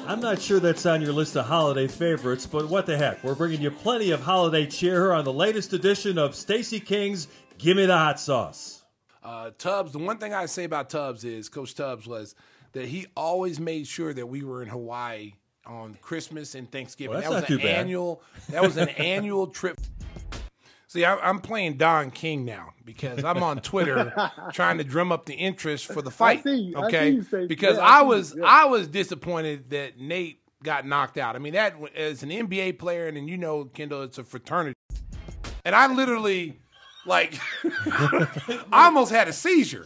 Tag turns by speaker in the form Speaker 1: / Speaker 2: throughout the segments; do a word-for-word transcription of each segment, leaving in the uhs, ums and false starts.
Speaker 1: I'm not sure that's on your list of holiday favorites, but what the heck. We're bringing you plenty of holiday cheer on the latest edition of Stacey King's Gimme the Hot Sauce.
Speaker 2: Uh, Tubbs, the one thing I say about Tubbs is, Coach Tubbs, was that he always made sure that we were in Hawaii on Christmas and Thanksgiving.
Speaker 1: Well, that's
Speaker 2: that
Speaker 1: not
Speaker 2: was
Speaker 1: too
Speaker 2: an
Speaker 1: bad.
Speaker 2: annual. That was an annual trip. See, I, I'm playing Don King now because I'm on Twitter trying to drum up the interest for the fight.
Speaker 3: I see you. I
Speaker 2: Okay,
Speaker 3: see you say-
Speaker 2: because
Speaker 3: yeah, I
Speaker 2: I
Speaker 3: see
Speaker 2: was
Speaker 3: you. Yeah.
Speaker 2: I was disappointed that Nate got knocked out. I mean, that as an N B A player, and then you know, Kendall, it's a fraternity, and I literally, like, I almost had a seizure.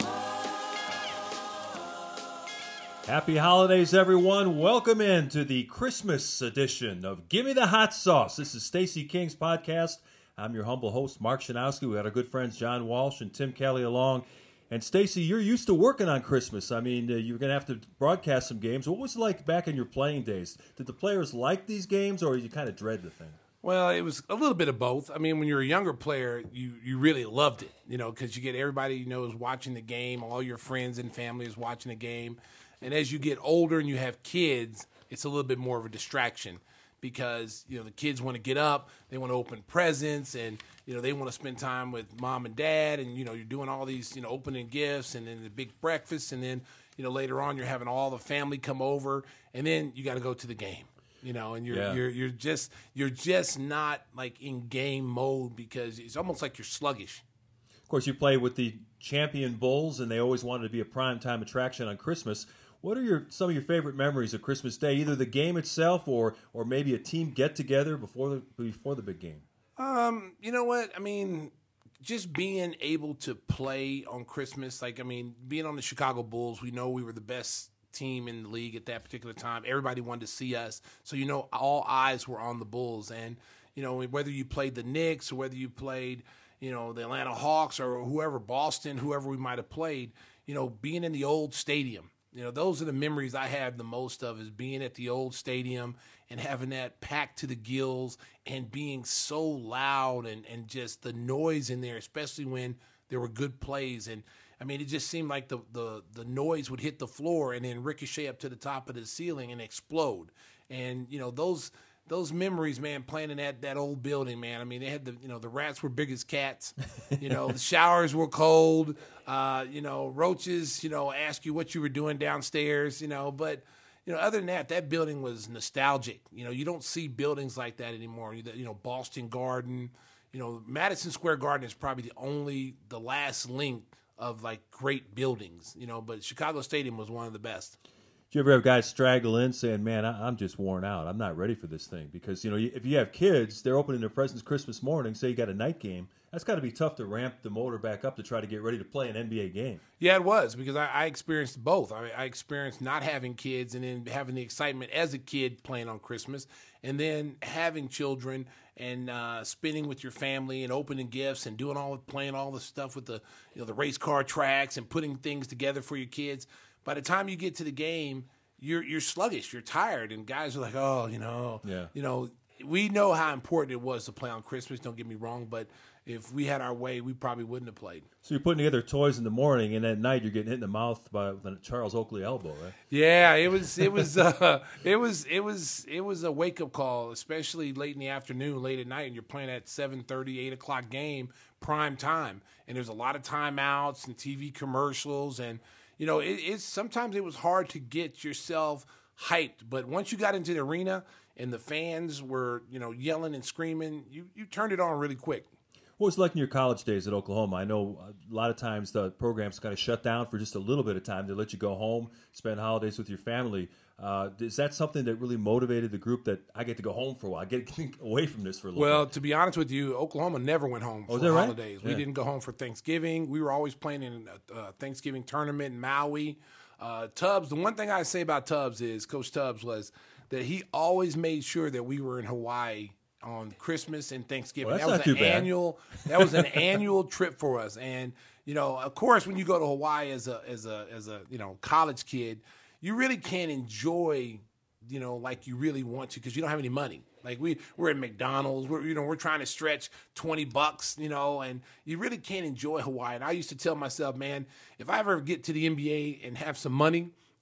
Speaker 1: Happy holidays, everyone. Welcome in to the Christmas edition of Gimme the Hot Sauce. This is Stacey King's podcast. I'm your humble host, Mark Shanowski. We got our good friends John Walsh and Tim Kelly along. And Stacey, you're used to working on Christmas. I mean, uh, you're going to have to broadcast some games. What was it like back in your playing days? Did the players like these games, or you kind of dread the thing?
Speaker 2: Well, it was a little bit of both. I mean, when you're a younger player, you, you really loved it, you know, because you get everybody you know is watching the game. All your friends and family is watching the game. And as you get older and you have kids, it's a little bit more of a distraction because, you know, the kids want to get up, they want to open presents, and, you know, they want to spend time with mom and dad, and, you know, you're doing all these, you know, opening gifts and then the big breakfast, and then, you know, later on you're having all the family come over, and then you got to go to the game. You know, and you're
Speaker 1: Yeah.
Speaker 2: you're you're just you're just not like in game mode because it's almost like you're sluggish.
Speaker 1: Of course, you play with the champion Bulls, and they always wanted to be a primetime attraction on Christmas. What are your some of your favorite memories of Christmas Day? Either the game itself, or or maybe a team get together before the before the big game.
Speaker 2: Um, you know what? I mean, just being able to play on Christmas, like I mean, being on the Chicago Bulls, we know we were the best team in the league at that particular time. Everybody wanted to see us, so you know, all eyes were on the Bulls, and you know, whether you played the Knicks or whether you played, you know, the Atlanta Hawks or whoever, Boston, whoever we might have played, you know, being in the old stadium. You know, those are the memories I have the most of, is being at the old stadium and having that packed to the gills and being so loud and, and just the noise in there, especially when there were good plays. And, I mean, it just seemed like the, the, the noise would hit the floor and then ricochet up to the top of the ceiling and explode. And, you know, those those memories, man, playing in that, that old building, man. I mean, they had the, you know, the rats were big as cats. You know, the showers were cold. Uh, you know, roaches, you know, ask you what you were doing downstairs, you know. But, you know, other than that, that building was nostalgic. You know, you don't see buildings like that anymore. You, you know, Boston Garden, you know, Madison Square Garden is probably the only, the last link of, like, great buildings, you know. But Chicago Stadium was one of the best.
Speaker 1: Do you ever have guys straggle in saying, man, I- I'm just worn out. I'm not ready for this thing? Because, you know, if you have kids, they're opening their presents Christmas morning, say you got a night game, that's got to be tough to ramp the motor back up to try to get ready to play an N B A game.
Speaker 2: Yeah, it was, because I, I experienced both. I, I experienced not having kids and then having the excitement as a kid playing on Christmas, and then having children and uh, spending with your family and opening gifts and doing all playing all the stuff with the you know the race car tracks and putting things together for your kids. By the time you get to the game, you're you're sluggish, you're tired, and guys are like, oh, you know,
Speaker 1: Yeah.
Speaker 2: you know, we know how important it was to play on Christmas. Don't get me wrong, but if we had our way, we probably wouldn't have played.
Speaker 1: So you're putting together toys in the morning, and at night you're getting hit in the mouth by the Charles Oakley elbow, right?
Speaker 2: Yeah, it was it was uh, it was it was it was a wake up call, especially late in the afternoon, late at night, and you're playing at seven thirty, eight o'clock game, prime time, and there's a lot of timeouts and T V commercials, and you know it, it's sometimes it was hard to get yourself hyped, but once you got into the arena and the fans were you know yelling and screaming, you you turned it on really quick.
Speaker 1: What was it like in your college days at Oklahoma? I know a lot of times the programs kind of shut down for just a little bit of time. They let you go home, spend holidays with your family. Uh, is that something that really motivated the group, that I get to go home for a while, I get away from this for a little
Speaker 2: Well,
Speaker 1: bit?
Speaker 2: to be honest with you, Oklahoma never went home
Speaker 1: Oh,
Speaker 2: for
Speaker 1: is that right?
Speaker 2: holidays. We
Speaker 1: Yeah.
Speaker 2: didn't go home for Thanksgiving. We were always playing in a, a Thanksgiving tournament in Maui. Uh, Tubbs, the one thing I say about Tubbs is, Coach Tubbs, was that he always made sure that we were in Hawaii on Christmas and Thanksgiving.
Speaker 1: Well, that's
Speaker 2: that
Speaker 1: not
Speaker 2: was
Speaker 1: too
Speaker 2: an
Speaker 1: bad.
Speaker 2: annual. That was an annual trip for us. And you know, of course, when you go to Hawaii as a as a as a you know college kid, you really can't enjoy you know like you really want to because you don't have any money. Like we we're at McDonald's, we're you know we're trying to stretch twenty bucks, you know, and you really can't enjoy Hawaii. And I used to tell myself, man, if I ever get to the N B A and have some money,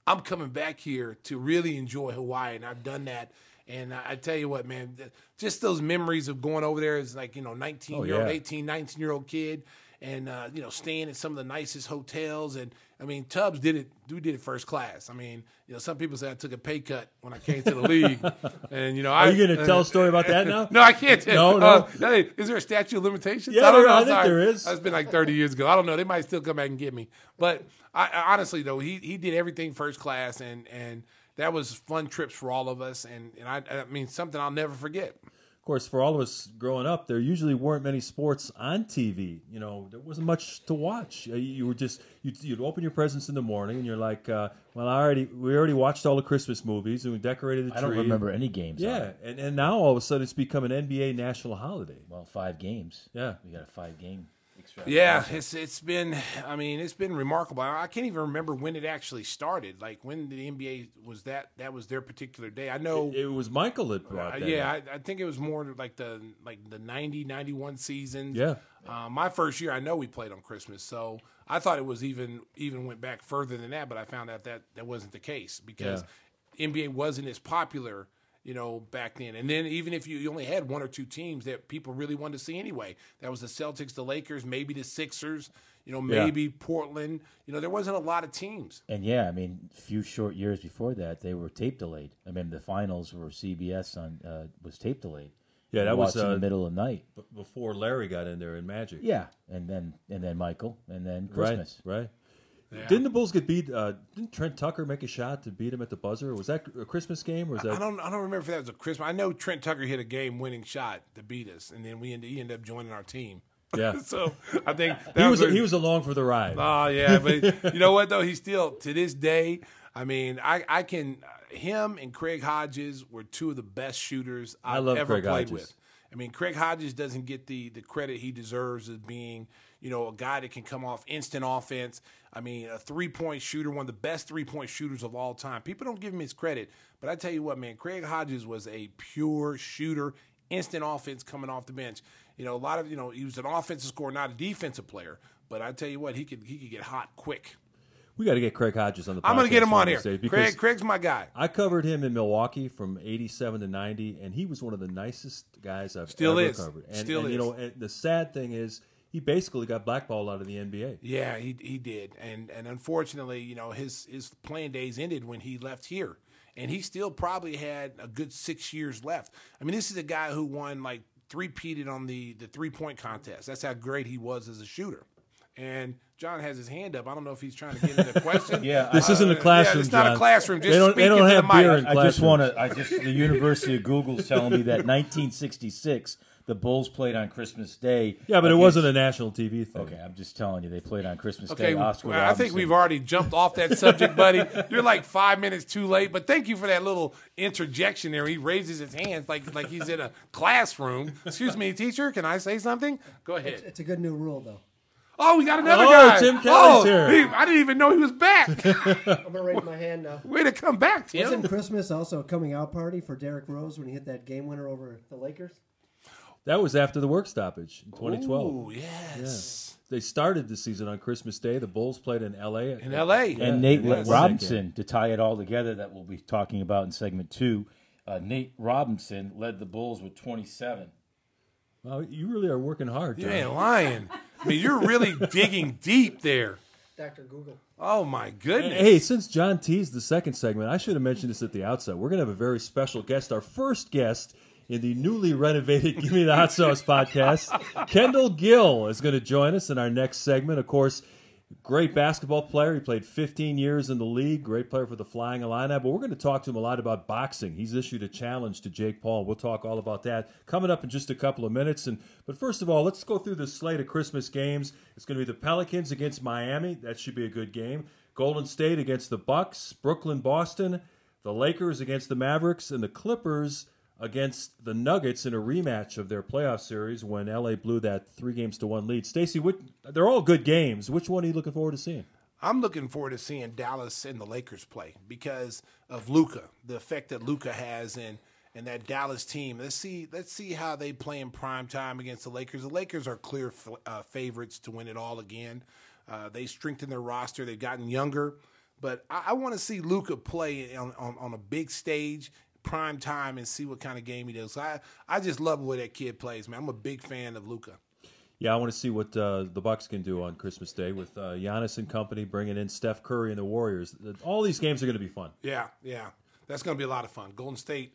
Speaker 2: I'm coming back here to really enjoy Hawaii, and I've done that. And I, I tell you what, man, just those memories of going over there as like, you know, nineteen-year-old,
Speaker 1: Oh, yeah.
Speaker 2: eighteen, nineteen-year-old kid and, uh, you know, staying in some of the nicest hotels. And, I mean, Tubbs did it. We did it first class. I mean, you know, some people say I took a pay cut when I came to the league. And, you know,
Speaker 1: Are
Speaker 2: I,
Speaker 1: you going to tell a story about that now?
Speaker 2: No, I can't tell.
Speaker 1: No, no.
Speaker 2: Uh, hey, is there a statute of limitations?
Speaker 1: Yeah,
Speaker 2: I don't
Speaker 1: there-
Speaker 2: know.
Speaker 1: I
Speaker 2: I'm
Speaker 1: think
Speaker 2: sorry.
Speaker 1: there is.
Speaker 2: That's been like thirty years ago. I don't know. They might still come back and get me. But I, I, honestly, though, he he did everything first class, and and that was fun trips for all of us. And, and I, I mean, something I'll never forget.
Speaker 1: Of course, for all of us growing up, there usually weren't many sports on T V. You know, there wasn't much to watch. Uh, You were just you'd, you'd open your presents in the morning, and you're like, uh, "Well, I already we already watched all the Christmas movies, and we decorated the
Speaker 3: I
Speaker 1: tree."
Speaker 3: don't remember any games. on
Speaker 1: Yeah,
Speaker 3: it.
Speaker 1: and and now all of a sudden it's become an N B A national holiday.
Speaker 3: Well, five games.
Speaker 1: Yeah.
Speaker 3: We got a five game.
Speaker 2: Yeah, it's it's been. I mean, it's been remarkable. I can't even remember when it actually started. Like when the N B A was that that was their particular day. I know.
Speaker 1: It was Michael that brought
Speaker 2: Uh,
Speaker 1: that.
Speaker 2: yeah,
Speaker 1: up.
Speaker 2: I, I think it was more like the like the ninety, ninety-one season.
Speaker 1: Yeah.
Speaker 2: Uh, my first year, I know we played on Christmas, so I thought it was even even went back further than that. But I found out that that wasn't the case because N B A wasn't as popular, you know, back then. And then even if you, you only had one or two teams that people really wanted to see anyway, that was the Celtics, the Lakers, maybe the Sixers, you know, maybe Portland. You know, there wasn't a lot of teams.
Speaker 3: And yeah, I mean, a few short years before that, they were tape delayed. I mean, the finals were C B S on uh, was tape delayed.
Speaker 1: Yeah,
Speaker 3: You
Speaker 1: that was
Speaker 3: watched in
Speaker 1: uh,
Speaker 3: the middle of the night.
Speaker 1: b- before Larry got in there in Magic.
Speaker 3: Yeah, and then and then Michael, and then Christmas.
Speaker 1: Right, right.
Speaker 2: Yeah.
Speaker 1: Didn't the Bulls get beat? Uh, didn't Trent Tucker make a shot to beat him at the buzzer? Was that a Christmas game or was that?
Speaker 2: I don't I don't remember if that was a Christmas. I know Trent Tucker hit a game-winning shot to beat us, and then we ended, he ended up joining our team.
Speaker 1: Yeah.
Speaker 2: So I think that
Speaker 1: he was
Speaker 2: a-
Speaker 1: he was along for the ride.
Speaker 2: Oh yeah, but you know what though? He still to this day. I mean, I I can him and Craig Hodges were two of the best shooters
Speaker 1: I
Speaker 2: I've
Speaker 1: love
Speaker 2: ever
Speaker 1: Craig
Speaker 2: played
Speaker 1: Hodges.
Speaker 2: with. I mean, Craig Hodges doesn't get the the credit he deserves as being, you know, a guy that can come off instant offense. I mean, a three-point shooter, one of the best three-point shooters of all time. People don't give him his credit, but I tell you what, man, Craig Hodges was a pure shooter, instant offense coming off the bench. You know, a lot of, you know, he was an offensive scorer, not a defensive player, but I tell you what, he could he could get hot quick.
Speaker 1: We got to get Craig Hodges on the podcast.
Speaker 2: I'm going to get him
Speaker 1: one
Speaker 2: on
Speaker 1: of
Speaker 2: here.
Speaker 1: these days because
Speaker 2: Craig, Craig's my guy.
Speaker 1: I covered him in Milwaukee from eighty-seven to ninety, and he was one of the nicest guys I've
Speaker 2: Still
Speaker 1: ever
Speaker 2: is.
Speaker 1: covered. And,
Speaker 2: Still
Speaker 1: and, you
Speaker 2: is.
Speaker 1: know, and the sad thing is he basically got blackballed out of the N B A.
Speaker 2: Yeah, he he did, and and unfortunately, you know, his his playing days ended when he left here, and he still probably had a good six years left. I mean, this is a guy who won like three-peated on the the three point contest. That's how great he was as a shooter. And John has his hand up. I don't know if he's trying to get into the question.
Speaker 3: Yeah,
Speaker 1: This
Speaker 3: I-
Speaker 1: isn't a
Speaker 2: Uh,
Speaker 1: classroom,
Speaker 2: Yeah, it's not
Speaker 1: John.
Speaker 2: a classroom. Just
Speaker 1: They don't- they
Speaker 2: speak
Speaker 1: don't
Speaker 2: into
Speaker 1: have
Speaker 2: the mic.
Speaker 1: beer in
Speaker 3: I just
Speaker 1: classrooms.
Speaker 3: want to. I just the University of Google's telling me that nineteen sixty-six the Bulls played on Christmas Day.
Speaker 1: Yeah, but it
Speaker 3: against-
Speaker 1: wasn't a national T V thing.
Speaker 3: Okay, I'm just telling you, they played on Christmas
Speaker 2: Okay,
Speaker 3: Day. Oscar
Speaker 2: well, I think
Speaker 3: Robertson.
Speaker 2: we've already jumped off that subject, buddy. You're like five minutes too late, but thank you for that little interjection there. He raises his hands like like he's in a classroom. Excuse me, teacher, can I say something? Go ahead.
Speaker 4: It's a good new rule, though.
Speaker 2: Oh, we got another
Speaker 1: Oh,
Speaker 2: guy.
Speaker 1: Tim Kelly's
Speaker 2: oh,
Speaker 1: here.
Speaker 2: he- I didn't even know he was back.
Speaker 4: I'm gonna raise my hand now.
Speaker 2: Way to come back, Tim.
Speaker 4: Wasn't Christmas also a coming out party for Derrick Rose when he hit that game winner over the Lakers?
Speaker 1: That was after the work stoppage in twenty twelve.
Speaker 2: Ooh, yes.
Speaker 1: They started the season on Christmas Day. The Bulls played in L A.
Speaker 2: In L A.
Speaker 1: Yeah,
Speaker 3: And Nate
Speaker 1: yes.
Speaker 3: Robinson, to tie it all together, that we'll be talking about in segment two. Uh, Nate Robinson led the Bulls with twenty-seven.
Speaker 1: Well, you really are working hard,
Speaker 2: You
Speaker 1: John.
Speaker 2: ain't lying. I mean, you're really digging deep there.
Speaker 4: Doctor Google.
Speaker 2: Oh, my goodness.
Speaker 1: Hey, since John teased the second segment, I should have mentioned this at the outset. We're going to have a very special guest, our first guest in the newly renovated Give Me the Hot Sauce podcast. Kendall Gill is going to join us in our next segment. Of course, great basketball player. He played fifteen years in the league. Great player for the Flying Illini. But we're going to talk to him a lot about boxing. He's issued a challenge to Jake Paul. We'll talk all about that coming up in just a couple of minutes. And But first of all, let's go through the slate of Christmas games. It's going to be the Pelicans against Miami. That should be a good game. Golden State against the Bucks. Brooklyn, Boston. The Lakers against the Mavericks. And the Clippers against the Nuggets in a rematch of their playoff series when L A blew that three games to one lead. Stacey, what, they're all good games. Which one are you looking forward to seeing?
Speaker 2: I'm looking forward to seeing Dallas and the Lakers play because of Luka, the effect that Luka has in and that Dallas team. Let's see, let's see how they play in prime time against the Lakers. The Lakers are clear f- uh, favorites to win it all again. Uh, they strengthened their roster. They've gotten younger, But I, I want to see Luka play on, on, on a big stage, prime time, and see what kind of game he does. So I, I just love the way that kid plays, man. I'm a big fan of Luka.
Speaker 1: Yeah, I want to see what uh, the Bucks can do on Christmas Day with uh, Giannis and company bringing in Steph Curry and the Warriors. All these games are going to be fun.
Speaker 2: Yeah, yeah. That's going to be a lot of fun. Golden State,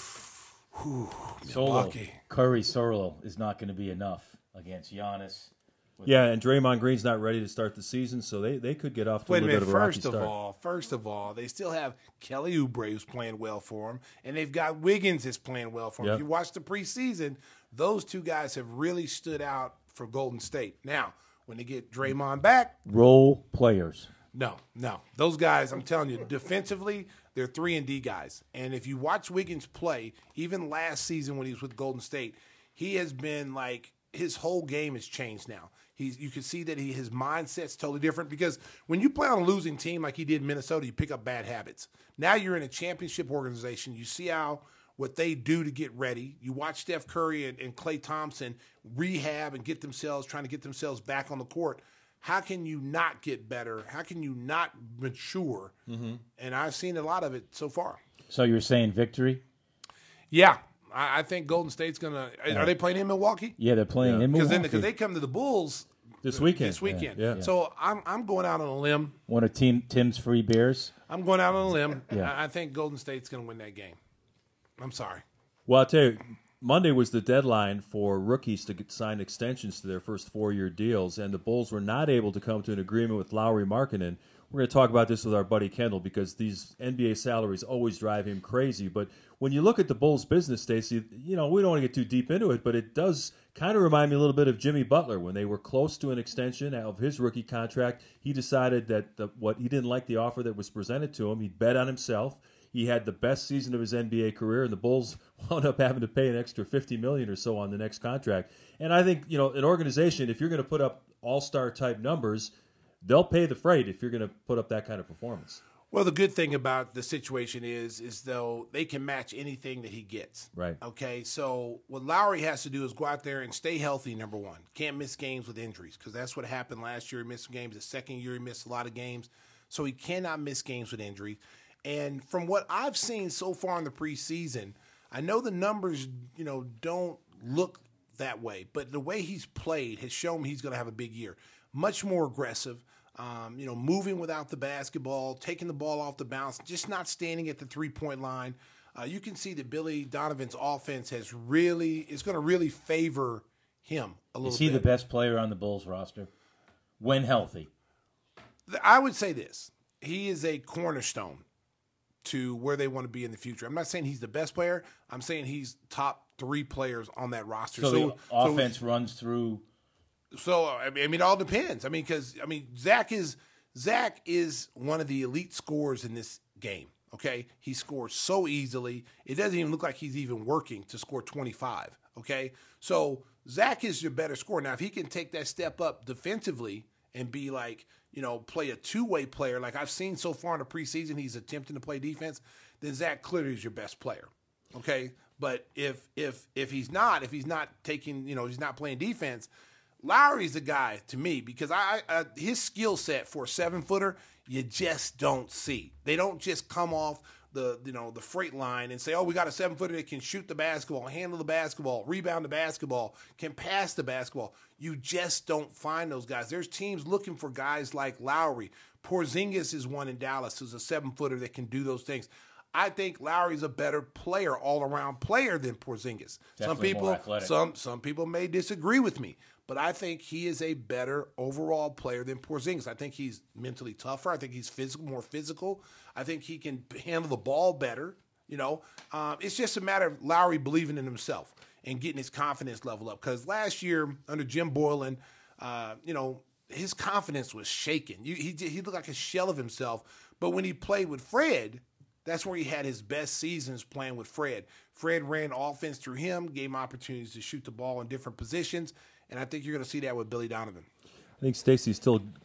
Speaker 2: whew,
Speaker 3: Solo,
Speaker 2: Milwaukee.
Speaker 3: Curry solo is not going to be enough against Giannis.
Speaker 1: Yeah, and Draymond Green's not ready to start the season, so they, they could get off to
Speaker 2: Wait
Speaker 1: a
Speaker 2: a
Speaker 1: little
Speaker 2: minute.
Speaker 1: bit of a rocky
Speaker 2: First of
Speaker 1: start.
Speaker 2: all, first of all, they still have Kelly Oubre who's playing well for them, and they've got Wiggins that's playing well for them.
Speaker 1: Yep.
Speaker 2: If you watch the preseason, those two guys have really stood out for Golden State. Now, when they get Draymond back,
Speaker 3: Role players.
Speaker 2: no, no. Those guys, I'm telling you, defensively, they're three and D guys. And if you watch Wiggins play, even last season when he was with Golden State, he has been like, his whole game has changed now. He's, you can see that he, his mindset's totally different because when you play on a losing team like he did in Minnesota, you pick up bad habits. Now you're in a championship organization. You see how what they do to get ready. You watch Steph Curry and, and Klay Thompson rehab and get themselves, trying to get themselves back on the court. How can you not get better? How can you not mature? Mm-hmm. And I've seen a lot of it so far.
Speaker 3: So you're saying victory?
Speaker 2: Yeah, I, I think Golden State's going to – are they playing in Milwaukee?
Speaker 3: Yeah, they're playing
Speaker 1: Yeah.
Speaker 3: in
Speaker 2: Because
Speaker 3: Milwaukee.
Speaker 2: then, they come to the Bulls
Speaker 1: This weekend.
Speaker 2: This weekend.
Speaker 1: Yeah. Yeah.
Speaker 2: So I'm I'm going out on a limb.
Speaker 3: One of team Tim's free beers.
Speaker 2: I'm going out on a limb.
Speaker 3: Yeah.
Speaker 2: I, I think Golden State's going to win that game. I'm sorry.
Speaker 1: Well, I'll tell you, Monday was the deadline for rookies to get sign extensions to their first four-year deals, and the Bulls were not able to come to an agreement with Lowry Markkanen. We're going to talk about this with our buddy Kendall because these N B A salaries always drive him crazy. But when you look at the Bulls' business, Stacey, you know, we don't want to get too deep into it, but it does kind of remind me a little bit of Jimmy Butler. When they were close to an extension of his rookie contract, he decided that the, what he didn't like the offer that was presented to him. He'd bet on himself. He had the best season of his N B A career, and the Bulls wound up having to pay an extra fifty million dollars or so on the next contract. And I think, you know, an organization, if you're going to put up all-star type numbers, they'll pay the freight if you're going to put up that kind of performance.
Speaker 2: Well, the good thing about the situation is, is though they can match anything that he gets.
Speaker 1: Right.
Speaker 2: Okay. So what Lowry has to do is go out there and stay healthy. Number one, can't miss games with injuries because that's what happened last year. He missed games. The second year he missed a lot of games, so he cannot miss games with injury. And from what I've seen so far in the preseason, I know the numbers, you know, don't look that way, but the way he's played has shown me he's going to have a big year. Much more aggressive. Um, you know, moving without the basketball, taking the ball off the bounce, just not standing at the three-point line. Uh, you can see that Billy Donovan's offense has really is going to really favor him a little
Speaker 3: Is he
Speaker 2: bit.
Speaker 3: the best player on the Bulls roster when healthy?
Speaker 2: I would say this. He is a cornerstone to where they want to be in the future. I'm not saying he's the best player. I'm saying he's top three players on that roster.
Speaker 3: So,
Speaker 2: So,
Speaker 3: the offense runs through.
Speaker 2: So I mean, I mean, it all depends. I mean, because I mean, Zach is Zach is one of the elite scorers in this game. Okay, he scores so easily. It doesn't even look like he's even working to score twenty-five. Okay, so Zach is your better scorer. Now, if he can take that step up defensively and be like, you know, play a two-way player like I've seen so far in the preseason, he's attempting to play defense, then Zach clearly is your best player. Okay, but if if if he's not, if he's not taking, you know, he's not playing defense. Lowry's the guy to me because I, I his skill set for a seven footer you just don't see. They don't just come off the you know the freight line and say, oh, we got a seven footer that can shoot the basketball, handle the basketball, rebound the basketball, can pass the basketball. You just don't find those guys. There's teams looking for guys like Lowry. Porzingis is one in Dallas who's a seven footer that can do those things. I think Lowry's a better player, all around player than Porzingis.
Speaker 3: Definitely
Speaker 2: some people,
Speaker 3: more athletic.
Speaker 2: some some people may disagree with me, but I think he is a better overall player than Porzingis. I think he's mentally tougher. I think he's physical, more physical. I think he can handle the ball better. You know, um, it's just a matter of Lowry believing in himself and getting his confidence level up. Because last year under Jim Boylan, uh, you know, his confidence was shaken. You, he he looked like a shell of himself. But when he played with Fred, that's where he had his best seasons playing with Fred. Fred ran offense through him, gave him opportunities to shoot the ball in different positions, and I think you're going to see that with Billy Donovan.
Speaker 1: I think Stacey's still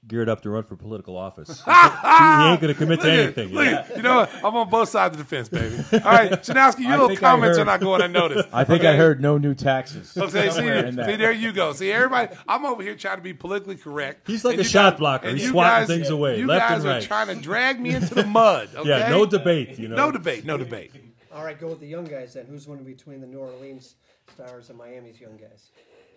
Speaker 1: geared up to run for political office. he ain't going to commit to anything.
Speaker 2: Look,
Speaker 1: Yeah.
Speaker 2: you know what? I'm on both sides of the fence, baby. All right, Shanowski, your
Speaker 3: I
Speaker 2: little
Speaker 3: think I
Speaker 2: comments
Speaker 3: heard-
Speaker 2: are not going unnoticed.
Speaker 3: I think
Speaker 2: okay?
Speaker 3: I heard no new taxes.
Speaker 2: Okay, see,
Speaker 3: somewhere in that.
Speaker 2: see, there you go. See, everybody, I'm over here trying to be politically correct.
Speaker 1: He's like
Speaker 2: And
Speaker 1: a
Speaker 2: you
Speaker 1: shot
Speaker 2: guys-
Speaker 1: blocker.
Speaker 2: and
Speaker 1: He's
Speaker 2: you
Speaker 1: swatting
Speaker 2: guys-
Speaker 1: things away,
Speaker 2: You
Speaker 1: left
Speaker 2: guys
Speaker 1: and right.
Speaker 2: are trying to drag me into the mud. Okay?
Speaker 1: Yeah, no debate. You know,
Speaker 2: No debate. No debate.
Speaker 4: All right, go with the young guys then. Who's one between the New Orleans Stars and Miami's young guys?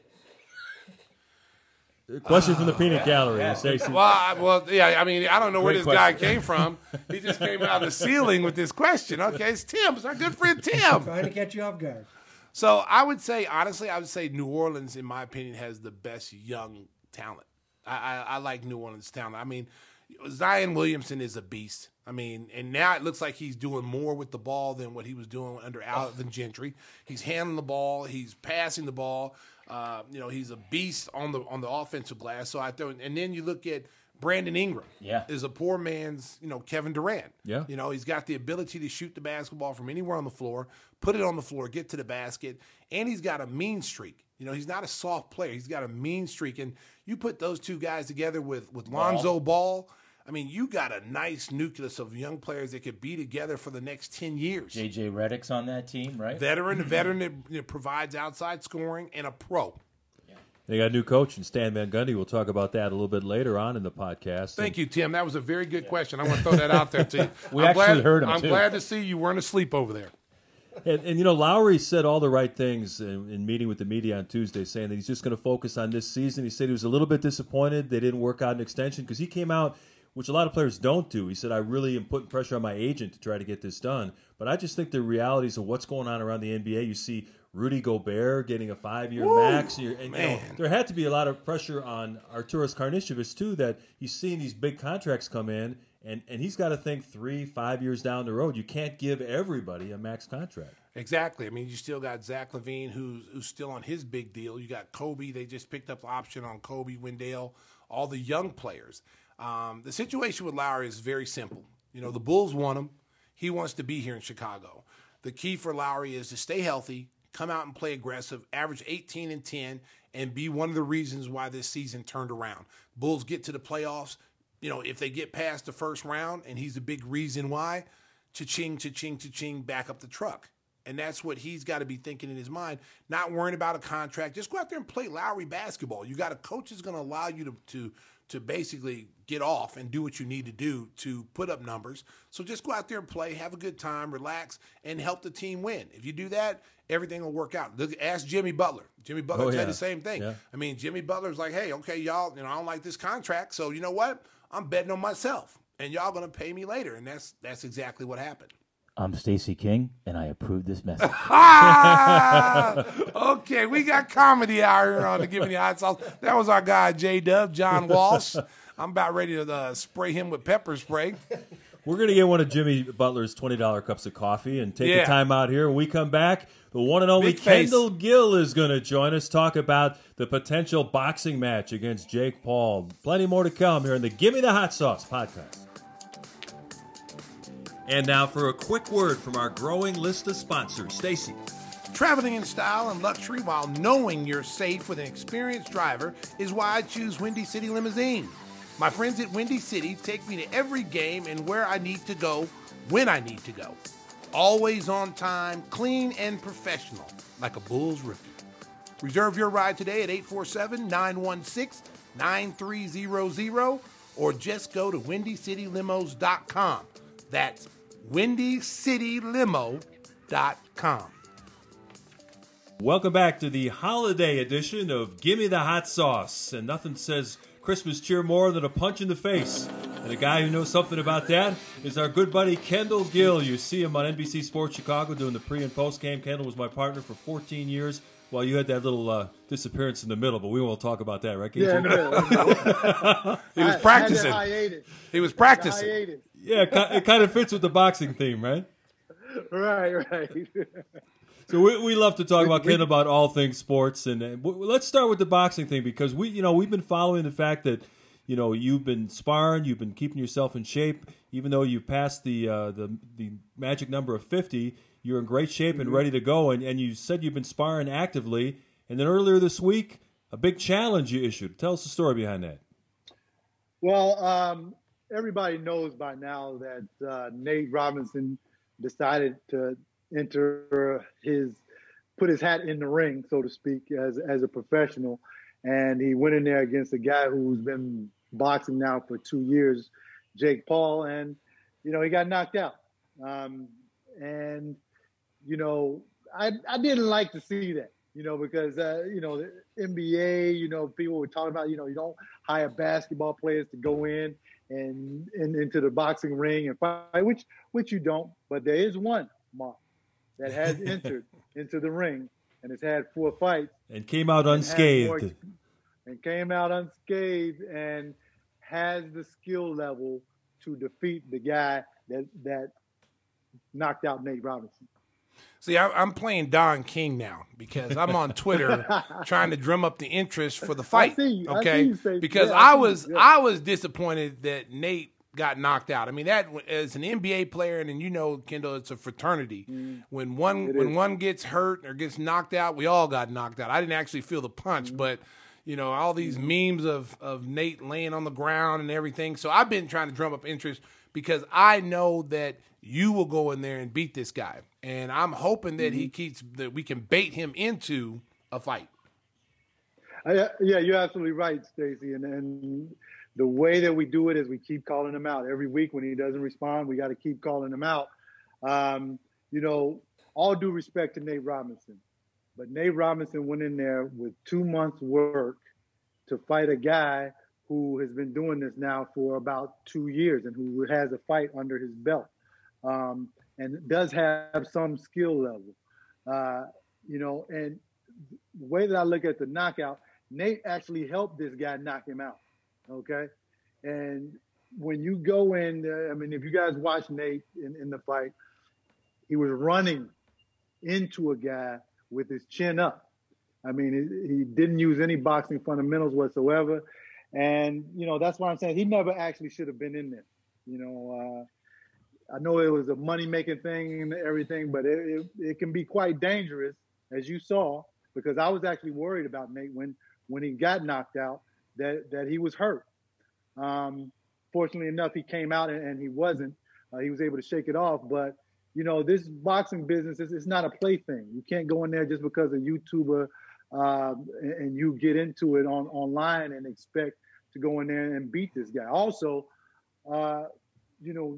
Speaker 1: Question from the peanut gallery, Stacey.
Speaker 2: Well, I, well, yeah. I mean, I don't know where
Speaker 3: Great
Speaker 2: this guy
Speaker 3: question.
Speaker 2: came from. He just came out of the ceiling with this question. Okay, it's Tim. It's our good friend Tim.
Speaker 4: Trying to catch you off guard.
Speaker 2: So I would say, honestly, I would say New Orleans, in my opinion, has the best young talent. I, I, I like New Orleans talent. I mean, Zion Williamson is a beast. I mean, and now it looks like he's doing more with the ball than what he was doing under Alvin Gentry. He's handling the ball. He's passing the ball. Uh, you know, he's a beast on the on the offensive glass. So I throw, and then you look at Brandon Ingram.
Speaker 3: Yeah.
Speaker 2: Is a poor man's, you know, Kevin Durant.
Speaker 1: Yeah.
Speaker 2: You know, he's got the ability to shoot the basketball from anywhere on the floor, put it on the floor, get to the basket, and he's got a mean streak. You know, he's not a soft player. He's got a mean streak. And you put those two guys together with, with Lonzo Ball, I mean, you got a nice nucleus of young players that could be together for the next ten years.
Speaker 3: J J Redick's on that team, right?
Speaker 2: Veteran, a veteran that you know, provides outside scoring, and a pro.
Speaker 1: They got a new coach in Stan Van Gundy. We'll talk about that a little bit later on in the podcast.
Speaker 2: Thank you, Tim. That was a very good question. I want to throw that out there to you.
Speaker 3: We
Speaker 2: I'm
Speaker 3: actually
Speaker 2: glad,
Speaker 3: heard him,
Speaker 2: I'm
Speaker 3: too.
Speaker 2: glad to see you weren't asleep over there.
Speaker 1: And, and, you know, Lowry said all the right things in, in meeting with the media on Tuesday, saying that he's just going to focus on this season. He said he was a little bit disappointed they didn't work out an extension because he came out, which a lot of players don't do. He said, I really am putting pressure on my agent to try to get this done. But I just think the realities of what's going on around the N B A, you see Rudy Gobert getting a five-year max. And, and, you know, there had to be a lot of pressure on Arturas Karnisovas, too, that he's seeing these big contracts come in, and, and he's got to think three, five years down the road. You can't give everybody a max contract.
Speaker 2: Exactly. I mean, you still got Zach LaVine, who's who's still on his big deal. You got Kobe. They just picked up the option on Kobe, Wendell, all the young players. Um, the situation with Lowry is very simple. You know, the Bulls want him. He wants to be here in Chicago. The key for Lowry is to stay healthy, come out and play aggressive, average eighteen and ten, and be one of the reasons why this season turned around. Bulls get to the playoffs. You know, if they get past the first round, and he's a big reason why, cha-ching, cha-ching, cha-ching, back up the truck. And that's what he's got to be thinking in his mind, not worrying about a contract. Just go out there and play Lowry basketball. You got a coach that's going to allow you to, to to basically get off and do what you need to do to put up numbers. So just go out there and play, have a good time, relax, and help the team win. If you do that, everything will work out. Look, ask Jimmy Butler. Jimmy Butler
Speaker 1: Oh,
Speaker 2: said
Speaker 1: yeah.
Speaker 2: the same thing.
Speaker 1: Yeah.
Speaker 2: I mean, Jimmy Butler's like, hey, okay, y'all, you know, I don't like this contract, so you know what? I'm betting on myself, and y'all going to pay me later. And that's that's exactly what happened.
Speaker 3: I'm Stacey King, and I approve this message.
Speaker 2: Ah! Okay, we got comedy hour here on the Give Me the Hot Sauce. That was our guy, J-Dub, John Walsh. I'm about ready to uh, spray him with pepper spray.
Speaker 1: We're going to get one of Jimmy Butler's twenty dollar cups of coffee and take
Speaker 2: Yeah.
Speaker 1: the time out here. When we come back, the one and only
Speaker 2: Big face.
Speaker 1: Kendall Gill is going to join us, talk about the potential boxing match against Jake Paul. Plenty more to come here in the Give Me the Hot Sauce podcast. And now for a quick word from our growing list of sponsors. Stacy.
Speaker 2: Traveling in style and luxury while knowing you're safe with an experienced driver is why I choose Windy City Limousine. My friends at Windy City take me to every game and where I need to go, when I need to go. Always on time, clean and professional, like a Bulls rookie. Reserve your ride today at eight four seven, nine one six, nine three zero zero or just go to windy city limos dot com. That's windy city limo dot com.
Speaker 1: Welcome back to the holiday edition of Gimme the Hot Sauce. And nothing says Christmas cheer more than a punch in the face. And a guy who knows something about that is our good buddy Kendall Gill. You see him on N B C Sports Chicago doing the pre- and post-game. Kendall was my partner for fourteen years. Well, you had that little uh, disappearance in the middle, but we won't talk about that, right, K J?
Speaker 5: Yeah, no,
Speaker 2: He was
Speaker 5: I-
Speaker 2: practicing.
Speaker 5: I had to
Speaker 2: He was
Speaker 5: hiatus.
Speaker 2: practicing.
Speaker 5: Hiatus.
Speaker 1: Yeah, it ki- it kind of fits with the boxing theme, right?
Speaker 5: Right, right.
Speaker 1: So we, we love to talk about Ken about all things sports, and uh, w- let's start with the boxing thing because we, you know, we've been following the fact that, you know, you've been sparring, you've been keeping yourself in shape, even though you passed the uh, the the magic number of fifty. You're in great shape and ready to go, and, and you said you've been sparring actively, and then earlier this week, a big challenge you issued. Tell us the story behind that.
Speaker 5: Well, um, everybody knows by now that uh, Nate Robinson decided to enter his, put his hat in the ring, so to speak, as as a professional, and he went in there against a guy who's been boxing now for two years, Jake Paul, and you know he got knocked out. Um, and you know, I I didn't like to see that. You know, because, uh, you know, the N B A, you know, people were talking about, you know, you don't hire basketball players to go in and, and into the boxing ring and fight, which which you don't. But there is one, Mark, that has entered into the ring and has had four fights.
Speaker 1: And came out unscathed.
Speaker 5: More, and came out unscathed and has the skill level to defeat the guy that, that knocked out Nate Robinson.
Speaker 2: See, I, I'm playing Don King now because I'm on Twitter trying to drum up the interest for the fight.
Speaker 5: I see you.
Speaker 2: Okay,
Speaker 5: I see you say,
Speaker 2: because
Speaker 5: yeah,
Speaker 2: I,
Speaker 5: I
Speaker 2: was
Speaker 5: you, yeah.
Speaker 2: I was disappointed that Nate got knocked out. I mean, that as an N B A player, and then you know, Kendall, it's a fraternity. Mm. When one
Speaker 5: it
Speaker 2: when
Speaker 5: is.
Speaker 2: one gets hurt or gets knocked out, we all got knocked out. I didn't actually feel the punch, mm. but you know, all these mm. memes of of Nate laying on the ground and everything. So I've been trying to drum up interest because I know that you will go in there and beat this guy. And I'm hoping that mm-hmm. he keeps that we can bait him into a fight.
Speaker 5: Uh, yeah, you're absolutely right, Stacey. And, and the way that we do it is we keep calling him out every week. When he doesn't respond, we got to keep calling him out. Um, you know, all due respect to Nate Robinson, but Nate Robinson went in there with two months' work to fight a guy who has been doing this now for about two years and who has a fight under his belt. Um, and does have some skill level, uh, you know, and the way that I look at the knockout, Nate actually helped this guy knock him out, okay? And when you go in, uh, I mean, if you guys watch Nate in, in the fight, he was running into a guy with his chin up. I mean, he, he didn't use any boxing fundamentals whatsoever. And, you know, that's why I'm saying he never actually should have been in there, you know, uh, I know it was a money-making thing and everything, but it, it, it can be quite dangerous, as you saw, because I was actually worried about Nate when, when he got knocked out, that, that he was hurt. Um, fortunately enough, he came out and, and he wasn't. Uh, he was able to shake it off. But, you know, this boxing business, is it's not a plaything. You can't go in there just because a YouTuber uh, and, and you get into it on online and expect to go in there and beat this guy. Also, uh, you know,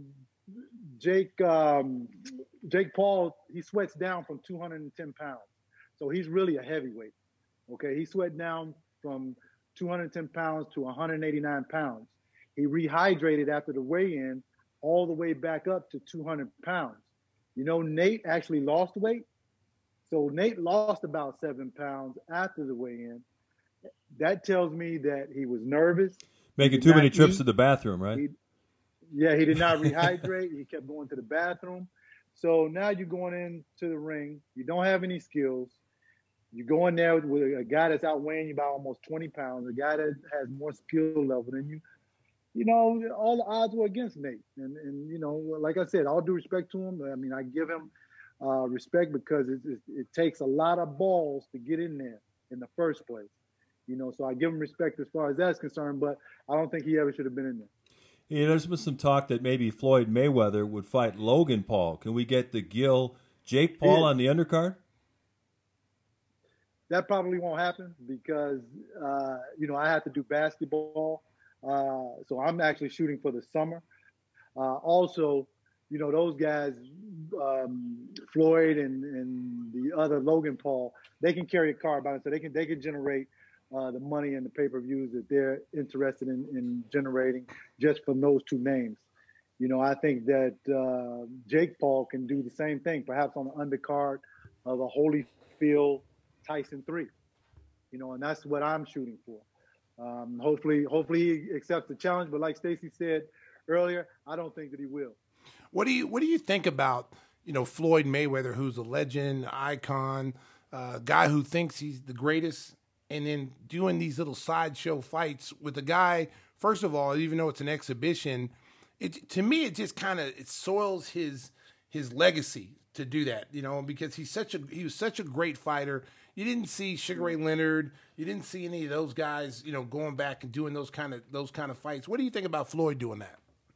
Speaker 5: Jake um, Jake Paul, he sweats down from two hundred ten pounds. So he's really a heavyweight. Okay, he sweat down from two hundred ten pounds to one hundred eighty-nine pounds. He rehydrated after the weigh-in all the way back up to two hundred pounds. You know, Nate actually lost weight. So Nate lost about seven pounds after the weigh-in. That tells me that he was nervous.
Speaker 1: Making too many trips eat. to the bathroom, right?
Speaker 5: He, Yeah, he did not rehydrate. He kept going to the bathroom. So now you're going into the ring. You don't have any skills. You go in there with a guy that's outweighing you by almost twenty pounds, a guy that has more skill level than you. You know, all the odds were against Nate. And, and you know, like I said, all due respect to him. I mean, I give him uh, respect because it, it, it takes a lot of balls to get in there in the first place. You know, so I give him respect as far as that's concerned, but I don't think he ever should have been in there.
Speaker 1: Yeah, there's been some talk that maybe Floyd Mayweather would fight Logan Paul. Can we get the Gil Jake Paul yeah. on the undercard?
Speaker 5: That probably won't happen because, uh, you know, I have to do basketball. Uh, so I'm actually shooting for the summer. Uh, also, you know, those guys, um, Floyd and, and the other Logan Paul, they can carry a card by them. So they can, they can generate Uh, the money and the pay-per-views that they're interested in, in generating just from those two names. You know, I think that uh, Jake Paul can do the same thing, perhaps on the undercard of a Holyfield Tyson three. You know, and that's what I'm shooting for. Um, hopefully, hopefully he accepts the challenge. But like Stacey said earlier, I don't think that he will.
Speaker 2: What do you What do you think about, you know, Floyd Mayweather, who's a legend, icon, uh, guy who thinks he's the greatest, and then doing these little sideshow fights with a guy, first of all, even though it's an exhibition, it to me it just kind of it soils his his legacy to do that, you know, because he's such a he was such a great fighter, you didn't see Sugar Ray Leonard. You didn't see any of those guys, you know, going back and doing those kind of those kind of fights. What do you think about Floyd doing that?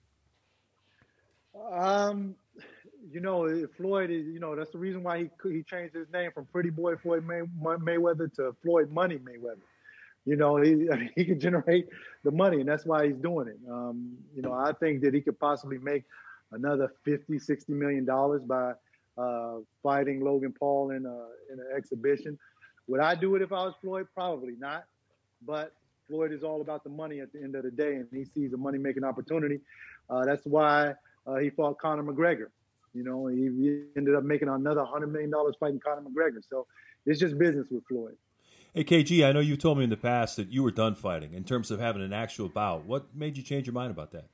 Speaker 5: Um, you know, Floyd is, you know, that's the reason why he he changed his name from Pretty Boy Floyd May, Mayweather to Floyd Money Mayweather. You know, he I mean, he can generate the money, and that's why he's doing it. Um, you know, I think that he could possibly make another fifty, sixty million dollars by uh, fighting Logan Paul in a in an exhibition. Would I do it if I was Floyd? Probably not. But Floyd is all about the money at the end of the day, and he sees a money-making opportunity. Uh, that's why uh, he fought Conor McGregor. You know, he, he ended up making another one hundred million dollars fighting Conor McGregor. So it's just business with Floyd.
Speaker 1: Hey, K G, I know you told me in the past that you were done fighting in terms of having an actual bout. What made you change your mind about that?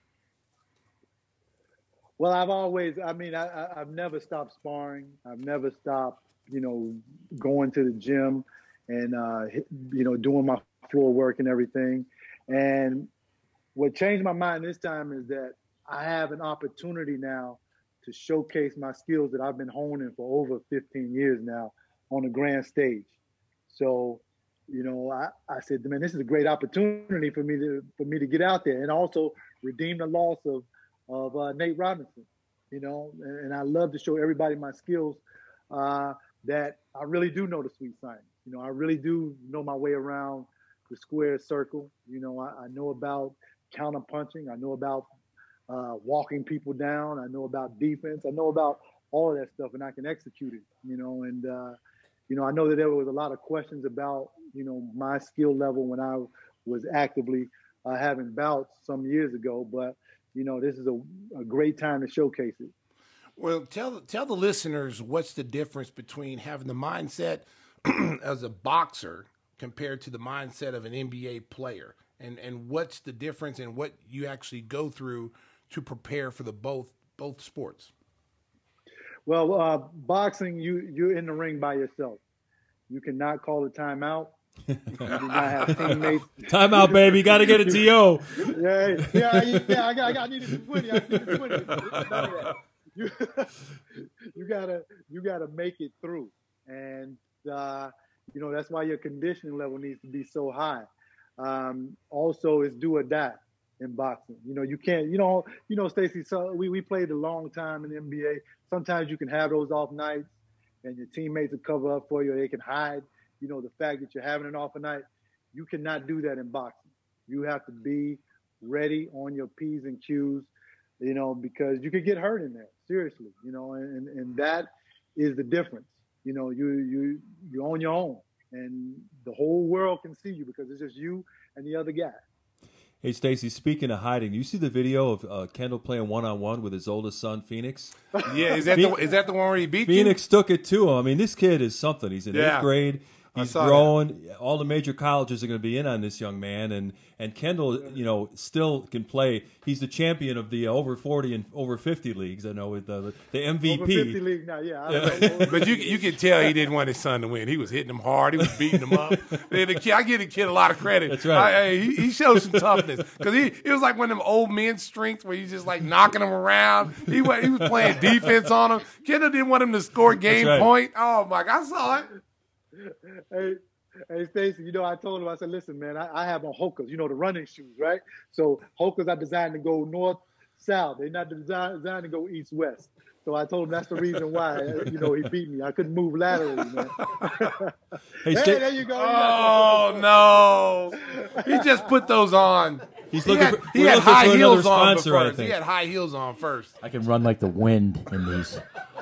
Speaker 5: Well, I've always, I mean, I, I, I've never stopped sparring. I've never stopped, you know, going to the gym and, uh, you know, doing my floor work and everything. And what changed my mind this time is that I have an opportunity now to showcase my skills that I've been honing for over fifteen years now on the grand stage. So, you know, I, I said, man, this is a great opportunity for me to for me to get out there and also redeem the loss of of uh, Nate Robinson. You know, and, and I love to show everybody my skills uh, that I really do know the sweet science. You know, I really do know my way around the square circle. You know, I, I know about counter punching. I know about uh, walking people down. I know about defense. I know about all of that stuff, and I can execute it. You know, and uh, you know, I know that there was a lot of questions about, you know, my skill level when I was actively uh, having bouts some years ago, but, you know, this is a, a great time to showcase it.
Speaker 2: Well, tell tell the listeners what's the difference between having the mindset as a boxer compared to the mindset of an N B A player, and and what's the difference in what you actually go through to prepare for the both both sports.
Speaker 5: Well, uh, boxing, you, you're in the ring by yourself. You cannot call a timeout. You do not have teammates.
Speaker 1: Timeout, baby. Got to get a T O.
Speaker 5: yeah, yeah, yeah. I got, I got, I needed to twenty. I needed twenty. None of that. You, you gotta, you gotta make it through, and uh, you know that's why your conditioning level needs to be so high. Um, also, it's do or die in boxing. You know, you can't. You know, you know, Stacey. So we we played a long time in the N B A. Sometimes you can have those off nights, and your teammates will cover up for you. Or they can hide, you know, the fact that you're having an off night. You cannot do that in boxing. You have to be ready on your P's and Q's, you know, because you could get hurt in there, seriously, you know, and, and that is the difference. You know, you, you, you're on your own, and the whole world can see you because it's just you and the other guy.
Speaker 1: Hey, Stacey, speaking of hiding, you see the video of uh, Kendall playing one-on-one with his oldest son, Phoenix?
Speaker 2: Yeah, is that, the, is that the one where he beat
Speaker 1: Phoenix
Speaker 2: you?
Speaker 1: took it to him. I mean, this kid is something. He's in
Speaker 2: Yeah.
Speaker 1: eighth grade. He's growing. That. All the major colleges are going to be in on this young man, and and Kendall, you know, still can play. He's the champion of the over forty and over fifty leagues. I know with the the M V P.
Speaker 5: Over fifty league now, yeah.
Speaker 2: yeah. But you you can tell he didn't want his son to win. He was hitting him hard. He was beating him up. And the kid, I give the kid a lot of credit.
Speaker 1: That's right.
Speaker 2: I, I, he, he showed some toughness because he it was like one of them old men strength where he's just like knocking him around. He went, he was playing defense on him. Kendall didn't want him to score game
Speaker 1: right.
Speaker 2: point. Oh my God, I saw it.
Speaker 5: Hey. Hey, Stacey, you know, I told him, I said, listen, man, I, I have on Hokas, you know, the running shoes, right? So Hokas are designed to go north, south. They're not designed, designed to go east, west. So I told him that's the reason why, you know, he beat me. I couldn't move laterally, man.
Speaker 1: Hey,
Speaker 5: hey,
Speaker 1: Sta-
Speaker 5: there you go.
Speaker 2: Oh, no. He just put those on.
Speaker 1: He's
Speaker 2: He
Speaker 1: looking
Speaker 2: had,
Speaker 1: for,
Speaker 2: he
Speaker 1: we're
Speaker 2: had
Speaker 1: looking
Speaker 2: high
Speaker 1: for
Speaker 2: heels
Speaker 1: another
Speaker 2: on
Speaker 1: sponsor, I
Speaker 2: first. He
Speaker 1: think.
Speaker 2: had high heels on first.
Speaker 3: I can run like the wind in these.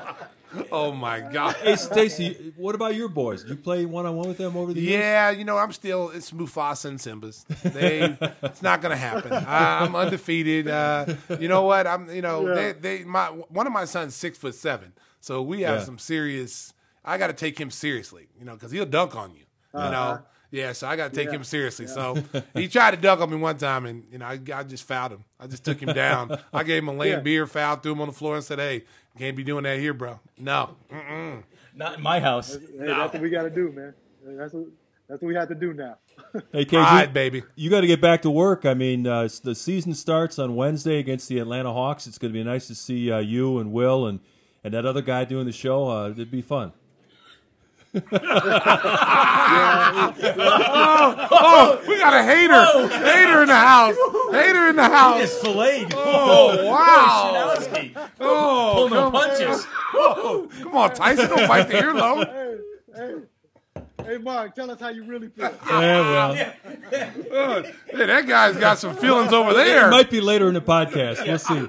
Speaker 2: Oh, my God.
Speaker 1: Hey, Stacey, what about your boys? Did you play one-on-one with them over the years?
Speaker 2: Yeah, you know, I'm still, it's Mufasa and Simba's. They, it's not going to happen. I, I'm undefeated. Uh, you know what? I'm, you know,
Speaker 5: Yeah.
Speaker 2: they, they, my, one of my sons six foot seven. So we have
Speaker 1: Yeah.
Speaker 2: some serious, I got to take him seriously, you know, because he'll dunk on you, you
Speaker 5: Uh-huh.
Speaker 2: know? Yeah, so I got to take
Speaker 5: Yeah.
Speaker 2: him seriously. So he tried to dunk on me one time, and, you know, I, I just fouled him. I just took him down. I gave him a lane
Speaker 5: Yeah.
Speaker 2: beer foul, threw him on the floor, and said, hey, can't be doing that here, bro. No. Mm-mm.
Speaker 3: Not in my house.
Speaker 5: Hey, that's what we got to do, man. That's what, that's what we have to do now.
Speaker 1: Hey, K G,
Speaker 2: Pride, baby.
Speaker 1: you got to get back to work. I mean, uh, the season starts on Wednesday against the Atlanta Hawks. It's going to be nice to see uh, you and Will and, and that other guy doing the show. Uh, it'd be fun.
Speaker 2: oh, oh, we got a hater. Whoa. Hater in the house. Hater in the house.
Speaker 1: It's filleted.
Speaker 2: Oh, wow.
Speaker 1: Oh, pulling the punches.
Speaker 2: Oh, come on, Tyson. Don't bite the earlobe.
Speaker 5: Hey, hey. Hey, Mark, tell us how you really feel.
Speaker 1: Yeah, well.
Speaker 2: Uh, hey, that guy's got some feelings over there.
Speaker 1: It might be later in the podcast. We'll see.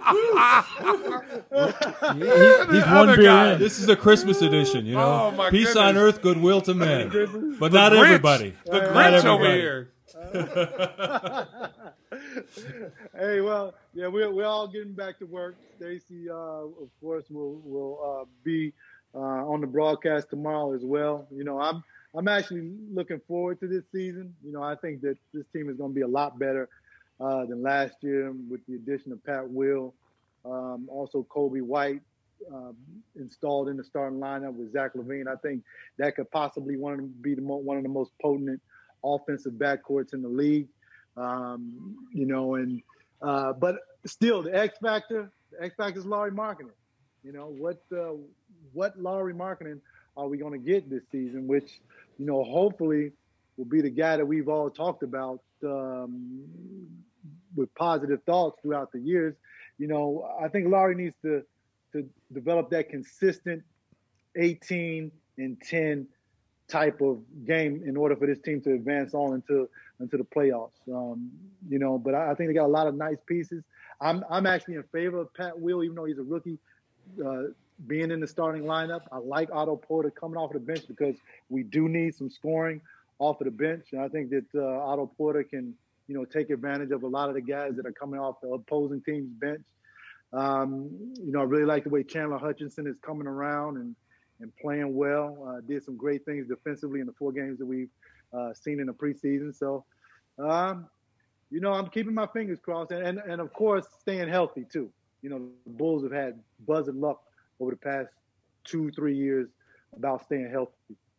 Speaker 1: he, he's
Speaker 2: other
Speaker 1: one beer
Speaker 2: guy.
Speaker 1: in. This is a Christmas edition, you know.
Speaker 2: Oh, my
Speaker 1: Peace
Speaker 2: goodness.
Speaker 1: on earth, goodwill to men. But
Speaker 2: The
Speaker 1: not
Speaker 2: Grinch.
Speaker 1: everybody.
Speaker 2: The
Speaker 1: Not
Speaker 2: Grinch over
Speaker 1: everybody.
Speaker 2: here.
Speaker 5: Hey, well, yeah, we're we're all getting back to work. Stacy, uh, of course, will will uh, be uh, on the broadcast tomorrow as well. You know, I'm I'm actually looking forward to this season. You know, I think that this team is going to be a lot better uh, than last year with the addition of Pat Will, um, also Kobe White uh, installed in the starting lineup with Zach LaVine. I think that could possibly one of them be the mo- one of the most potent offensive backcourts in the league. Um, you know, and uh, but still, the X factor, the X factor is Lauri Markkanen. You know, what uh, what Lauri Markkanen are we going to get this season? Which, you know, hopefully will be the guy that we've all talked about um, with positive thoughts throughout the years. You know, I think Lauri needs to to develop that consistent eighteen and ten type of game in order for this team to advance on into into the playoffs. Um, you know, but I, I think they got a lot of nice pieces. I'm I'm actually in favor of Pat Will, even though he's a rookie, uh, being in the starting lineup. I like Otto Porter coming off of the bench because we do need some scoring off of the bench, and I think that uh, Otto Porter can, you know, take advantage of a lot of the guys that are coming off the opposing team's bench. Um, you know, I really like the way Chandler Hutchinson is coming around and and playing well. Uh, did some great things defensively in the four games that we've uh, seen in the preseason. So, um, you know, I'm keeping my fingers crossed. And, and, and, of course, staying healthy, too. You know, the Bulls have had buzz and luck over the past two, three years about staying healthy.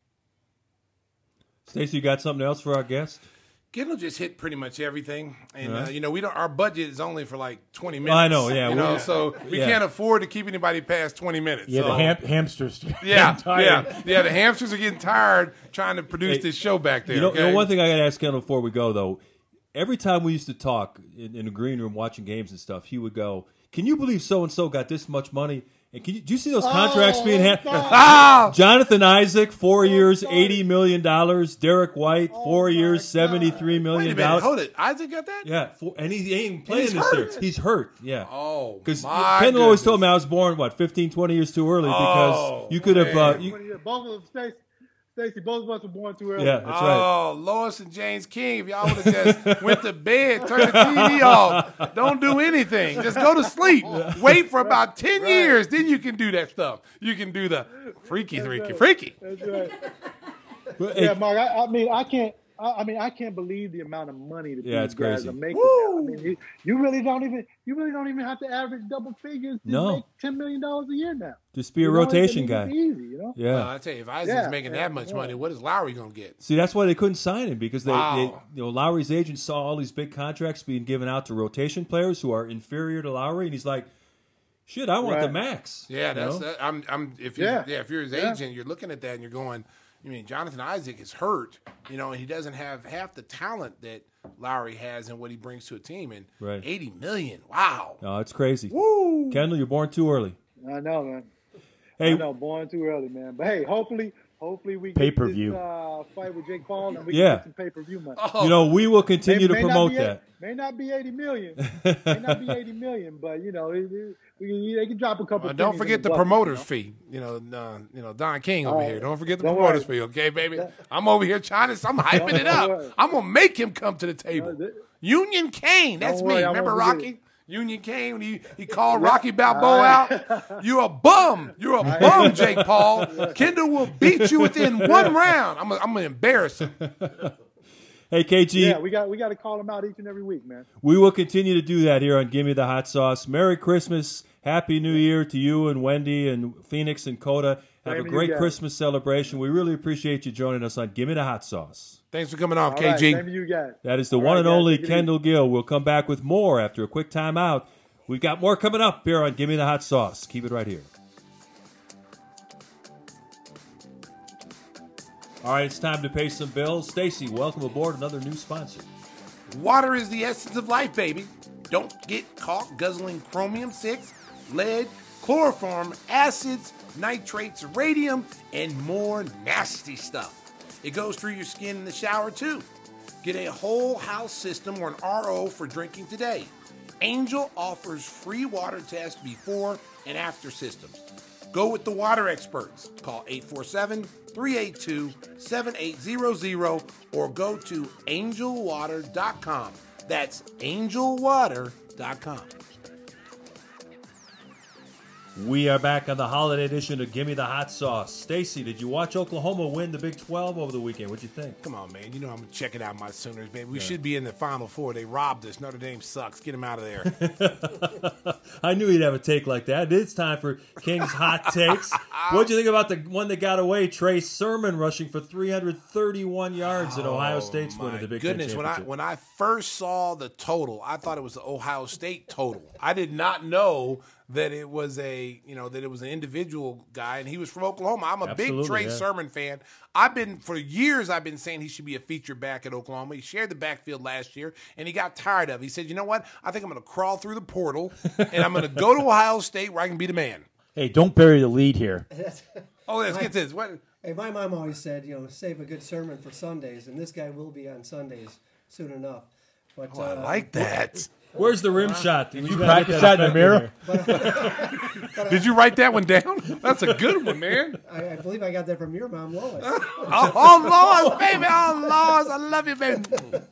Speaker 1: Stacey, you got something else for our guest?
Speaker 2: Kendall just hit pretty much everything, and
Speaker 1: Right.
Speaker 2: uh, you know we don't. Our budget is only for like twenty minutes.
Speaker 1: I know, yeah,
Speaker 2: You
Speaker 1: we-
Speaker 2: know, so we
Speaker 1: yeah.
Speaker 2: can't afford to keep anybody past twenty minutes.
Speaker 3: Yeah,
Speaker 2: so.
Speaker 3: the ham- hamsters.
Speaker 2: Yeah,
Speaker 3: getting tired.
Speaker 2: yeah, yeah. The hamsters are getting tired trying to produce
Speaker 1: Hey,
Speaker 2: this show back there.
Speaker 1: You know,
Speaker 2: okay?
Speaker 1: you know, one thing I got to ask Kendall before we go, though. Every time we used to talk in, in the green room watching games and stuff, he would go, "Can you believe so and so got this much money?" And can you, do you see those contracts
Speaker 5: Oh,
Speaker 1: being had?
Speaker 5: stop.
Speaker 2: Ah!
Speaker 1: Jonathan Isaac, four years,
Speaker 5: stop.
Speaker 1: eighty million dollars. Derek White, four
Speaker 5: Oh, my
Speaker 1: years,
Speaker 5: God.
Speaker 1: seventy-three
Speaker 2: Wait a
Speaker 1: million
Speaker 2: minute,
Speaker 1: dollars.
Speaker 2: hold it. Isaac got that?
Speaker 1: Yeah, four, and he ain't even playing
Speaker 2: he's
Speaker 1: this
Speaker 2: hurt.
Speaker 1: year. He's hurt. Yeah.
Speaker 2: Oh,
Speaker 1: Because
Speaker 2: my
Speaker 1: Kendall always told me
Speaker 2: goodness.
Speaker 1: I was born, what, fifteen, twenty years too early because
Speaker 2: Oh,
Speaker 1: you could have. Uh,
Speaker 2: man.
Speaker 1: you,
Speaker 5: Both of them, Stacey, Stacey, both of us were born too early.
Speaker 1: yeah, that's right.
Speaker 2: Oh, Lois and James King, if y'all would have just went to bed, turn the T V off, don't do anything. Just go to sleep. Wait for about ten
Speaker 5: Right.
Speaker 2: years, then you can do that stuff. You can do the freaky, freaky, freaky.
Speaker 5: That's right.
Speaker 1: But, hey,
Speaker 5: Yeah, Mark. I, I mean, I can't. I, I mean, I can't believe the amount of money that
Speaker 1: Yeah,
Speaker 5: these
Speaker 1: it's
Speaker 5: guys
Speaker 1: crazy.
Speaker 5: are making.
Speaker 2: Woo!
Speaker 5: Now. I mean, you, you really don't even. You really don't even have to average double figures to
Speaker 1: No.
Speaker 5: make ten million dollars a year now.
Speaker 1: just be a
Speaker 5: You know, it's-
Speaker 1: rotation
Speaker 5: it's
Speaker 1: guy.
Speaker 5: Easy, you know.
Speaker 1: Yeah.
Speaker 2: Well, I tell you, if Isaac's
Speaker 5: Yeah,
Speaker 2: making
Speaker 5: yeah,
Speaker 2: that much
Speaker 5: yeah.
Speaker 2: money, what is Lowry going to get?
Speaker 1: See, that's why they couldn't sign him because they,
Speaker 2: Wow.
Speaker 1: they, you know, Lowry's agent saw all these big contracts being given out to rotation players who are inferior to Lowry, and he's like, "Shit, I want
Speaker 5: Right.
Speaker 1: the max."
Speaker 2: Yeah,
Speaker 1: you
Speaker 2: that's
Speaker 1: know?
Speaker 2: that, I'm. I'm. If you,
Speaker 5: Yeah.
Speaker 2: yeah. if you're his
Speaker 5: Yeah.
Speaker 2: agent, you're looking at that and you're going. I mean, Jonathan Isaac is hurt, you know, and he doesn't have half the talent that Lowry has and what he brings to a team. And
Speaker 1: Right.
Speaker 2: eighty million, wow.
Speaker 1: No, it's crazy.
Speaker 2: Woo!
Speaker 1: Kendall, you're born too early.
Speaker 5: I know, man.
Speaker 1: Hey,
Speaker 5: I know, born too early, man. But hey, hopefully, hopefully we
Speaker 3: Pay-per-view.
Speaker 5: get this, uh, fight with Jake Paul and we
Speaker 1: Yeah.
Speaker 5: can get some pay per view money.
Speaker 2: Oh,
Speaker 1: you know, we will continue to
Speaker 5: May- may not
Speaker 1: promote
Speaker 5: be
Speaker 1: that.
Speaker 5: eight- May not be eighty million. may not be eighty million, but you know, it, it, we can, they can drop a couple.
Speaker 2: Uh, don't
Speaker 5: pennies in
Speaker 2: forget the,
Speaker 5: bucket,
Speaker 2: promoter's
Speaker 5: you
Speaker 2: fee. You know, uh, you know Don King over
Speaker 5: All right.
Speaker 2: here. Don't forget the
Speaker 5: Don't
Speaker 2: promoter's
Speaker 5: worry.
Speaker 2: fee, okay, baby?
Speaker 5: Yeah.
Speaker 2: I'm over here trying to. I'm hyping
Speaker 5: Don't-
Speaker 2: it
Speaker 5: don't
Speaker 2: up.
Speaker 5: worry.
Speaker 2: I'm gonna make him come to the table.
Speaker 5: No, th-
Speaker 2: Union Kane, that's
Speaker 5: Don't
Speaker 2: me.
Speaker 5: worry, I
Speaker 2: Remember
Speaker 5: won't forget
Speaker 2: Rocky? Union Kane when he, he called Rocky Balboa out. You're a bum. You're a bum, Jake Paul. Kendall will beat you within one round. I'm gonna I'm gonna embarrass him.
Speaker 1: Hey, K G,
Speaker 5: Yeah, we got we got to call them out each and every week, man.
Speaker 1: we will continue to do that here on Give Me the Hot Sauce. Merry Christmas. Happy New Year to you and Wendy and Phoenix and Coda. Have
Speaker 5: Same
Speaker 1: a
Speaker 5: to
Speaker 1: great
Speaker 5: you guys.
Speaker 1: Christmas celebration. We really appreciate you joining us on Give Me the Hot Sauce.
Speaker 2: Thanks for coming on,
Speaker 5: All
Speaker 2: K
Speaker 5: right,
Speaker 2: G.
Speaker 5: same to you guys.
Speaker 1: That is the
Speaker 5: All
Speaker 1: one
Speaker 5: right,
Speaker 1: and
Speaker 5: guys,
Speaker 1: only
Speaker 5: take it easy.
Speaker 1: Kendall Gill. We'll come back with more after a quick time out. We've got more coming up here on Give Me the Hot Sauce. Keep it right here. All right, it's time to pay some bills. Stacy, welcome aboard, another new sponsor.
Speaker 2: Water is the essence of life, baby. Don't get caught guzzling chromium six, lead, chloroform, acids, nitrates, radium, and more nasty stuff. It goes through your skin in the shower, too. Get a whole house system or an R O for drinking today. Angel offers free water tests before and after systems. Go with the water experts. Call eight four seven, three eight two, seven eight zero zero or go to angel water dot com. That's angel water dot com.
Speaker 1: We are back on the holiday edition of Gimme the Hot Sauce. Stacy, did you watch Oklahoma win the Big twelve over the weekend? What'd you think?
Speaker 2: Come on, man. You know I'm checking out my Sooners, man. We yeah. should be in the Final Four. They robbed us. Notre Dame sucks. Get them out of there.
Speaker 1: I knew he'd have a take like that. It's time for King's Hot Takes. What'd you think about the one that got away? Trey Sermon rushing for three hundred thirty-one yards at Ohio State's
Speaker 2: oh,
Speaker 1: winning the Big
Speaker 2: goodness.
Speaker 1: Ten championship.
Speaker 2: When I, when I first saw the total, I thought it was the Ohio State total. I did not know that it was a, you know, that it was an individual guy, and he was from Oklahoma. I'm a
Speaker 1: Absolutely,
Speaker 2: big Trey
Speaker 1: yeah.
Speaker 2: Sermon fan. I've been, for years, I've been saying he should be a feature back at Oklahoma. He shared the backfield last year, and he got tired of it. He said, you know what? I think I'm going to crawl through the portal, and I'm going to go to Ohio State where I can be the man.
Speaker 3: Hey, don't bury the lead here.
Speaker 2: Oh, let's get this. What?
Speaker 4: Hey, my mom always said, you know, save a good sermon for Sundays, and this guy will be on Sundays soon enough. But
Speaker 2: oh, I
Speaker 4: uh,
Speaker 2: like that.
Speaker 1: Where's the rim shot?
Speaker 3: Did you practice that in the mirror?
Speaker 4: But, but
Speaker 2: Did you write that one down? That's a good one, man.
Speaker 4: I, I believe I got that from your mom, Lois.
Speaker 2: oh, oh, Lois, baby. Oh, Lois. I love you, baby.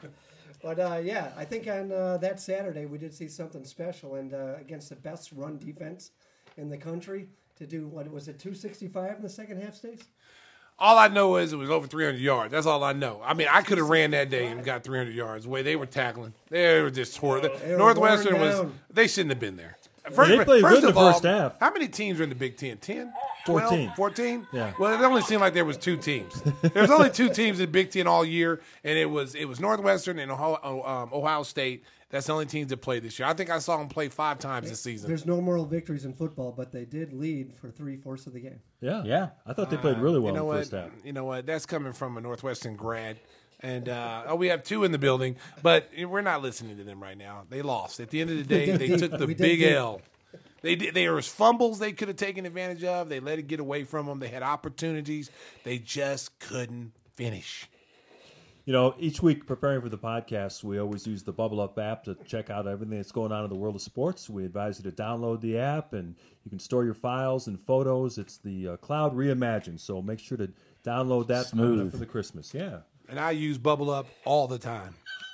Speaker 4: But, uh, yeah, I think on uh, that Saturday we did see something special, and uh, against the best run defense in the country to do, what was it, two sixty-five in the second half, Stace?
Speaker 2: All I know is it was over three hundred yards. That's all I know. I mean, I could have ran that day and got three hundred yards. The way they were tackling, they were just horrible.
Speaker 4: They were
Speaker 2: Northwestern
Speaker 4: worn
Speaker 2: was,
Speaker 4: down.
Speaker 2: they shouldn't have been there.
Speaker 1: They played good in the
Speaker 2: of all,
Speaker 1: first half.
Speaker 2: How many teams are in the Big Ten? ten? twelve?
Speaker 1: fourteen.
Speaker 2: fourteen?
Speaker 1: Yeah.
Speaker 2: Well, it only seemed like there was two teams. There was only two teams in the Big Ten all year, and it was it was Northwestern and Ohio, um, Ohio State. That's the only teams that played this year. I think I saw them play five times this season.
Speaker 4: There's no moral victories in football, but they did lead for three-fourths of the game.
Speaker 1: Yeah.
Speaker 3: Yeah.
Speaker 1: I thought they played really well
Speaker 2: you know
Speaker 1: in the
Speaker 2: what?
Speaker 1: first half.
Speaker 2: You know what? That's coming from a Northwestern grad. And uh, oh, we have two in the building, but we're not listening to them right now. They lost. At the end of the day, they took the
Speaker 4: We did
Speaker 2: big
Speaker 4: good.
Speaker 2: L. They did. There was fumbles they could have taken advantage of. They let it get away from them. They had opportunities. They just couldn't finish.
Speaker 1: You know, each week preparing for the podcast, we always use the Bubble Up app to check out everything that's going on in the world of sports. We advise you to download the app, and you can store your files and photos. It's the uh, Cloud Reimagined, so make sure to download that
Speaker 3: Smooth.
Speaker 1: for the Christmas. Yeah.
Speaker 2: And I use Bubble Up all the time.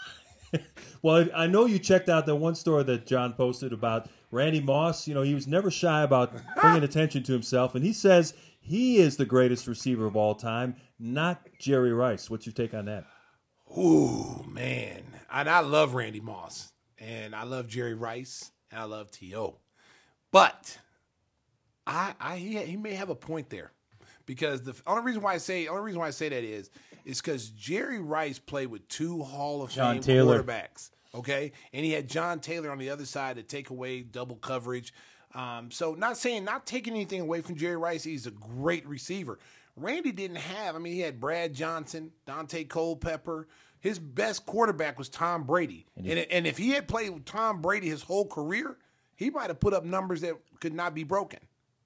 Speaker 1: Well, I know you checked out that one story that John posted about Randy Moss. You know, he was never shy about bringing attention to himself, and he says he is the greatest receiver of all time, not Jerry Rice. What's your take on that?
Speaker 2: Ooh, man. And I love Randy Moss. And I love Jerry Rice. And I love T O But I, I he, he may have a point there. Because the only reason why I say only reason why I say that is is because Jerry Rice played with two Hall of
Speaker 3: John
Speaker 2: Fame
Speaker 3: Taylor.
Speaker 2: quarterbacks. Okay? And he had John Taylor on the other side to take away double coverage. Um, so not saying not taking anything away from Jerry Rice, he's a great receiver. Randy didn't have, I mean, he had Brad Johnson, Dante Culpepper. His best quarterback was Tom Brady. And, and, and if he had played with Tom Brady his whole career, he might have put up numbers that could not be broken.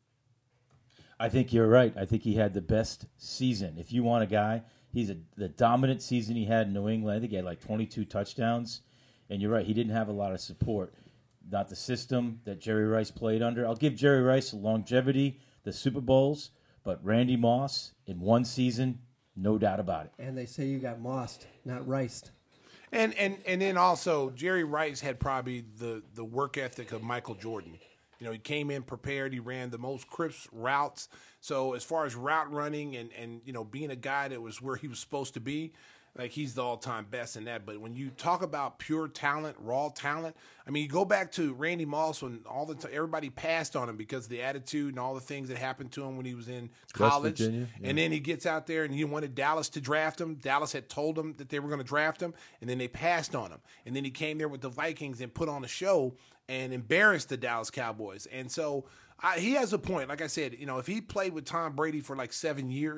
Speaker 3: I think you're right. I think he had the best season. If you want a guy, he's a, the dominant season he had in New England. I think he had like twenty-two touchdowns. And you're right, he didn't have a lot of support. Not the system that Jerry Rice played under. I'll give Jerry Rice longevity, the Super Bowls. But Randy Moss, in one season, no doubt about it.
Speaker 4: And they say you got mossed, not riced.
Speaker 2: And and and then also Jerry Rice had probably the, the work ethic of Michael Jordan. You know, he came in prepared. He ran the most crisp routes. So as far as route running and, and you know, being a guy that was where he was supposed to be, like he's the all-time best in that. But when you talk about pure talent, raw talent, I mean, you go back to Randy Moss when all the t- everybody passed on him because of the attitude and all the things that happened to him when he was in college.
Speaker 1: Virginia, yeah.
Speaker 2: And then he gets out there and he wanted Dallas to draft him. Dallas had told him that they were going to draft him, and then they passed on him. And then he came there with the Vikings and put on a show and embarrassed the Dallas Cowboys. And so I, he has a point. Like I said, you know, if he played with Tom Brady for like seven years,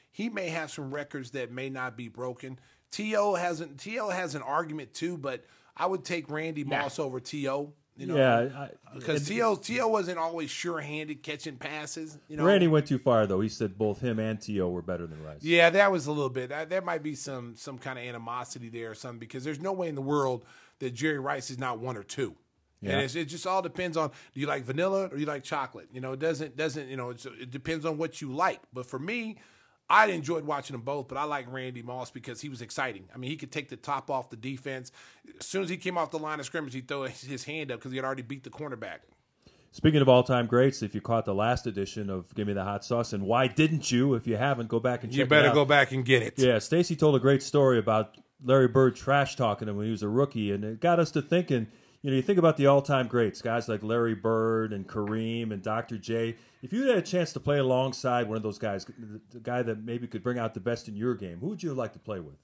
Speaker 2: he may have some records that may not be broken. T O hasn't. T O has an argument too, but I would take Randy Moss over T O. You know,
Speaker 1: yeah,
Speaker 2: because T O T O wasn't always sure-handed catching passes. You know,
Speaker 1: Randy went too far though. He said both him and T O were better than Rice.
Speaker 2: Yeah, that was a little bit. Uh, there might be some some kind of animosity there or something because there's no way in the world that Jerry Rice is not one or two. Yeah. And it's, it just all depends on, do you like vanilla or do you like chocolate? You know, it doesn't doesn't you know it's, it depends on what you like. But for me, I enjoyed watching them both, but I like Randy Moss because he was exciting. I mean, he could take the top off the defense. As soon as he came off the line of scrimmage, he'd throw his hand up because he had already beat the cornerback.
Speaker 1: Speaking of all-time greats, if you caught the last edition of Give Me the Hot Sauce, and why didn't you? If you haven't, go back and check it out.
Speaker 2: You better go back and get it.
Speaker 1: Yeah, Stacy told a great story about Larry Bird trash-talking him when he was a rookie, and it got us to thinking, you know, you think about the all-time greats, guys like Larry Bird and Kareem and Doctor J. If you had a chance to play alongside one of those guys, the guy that maybe could bring out the best in your game, who would you like to play with?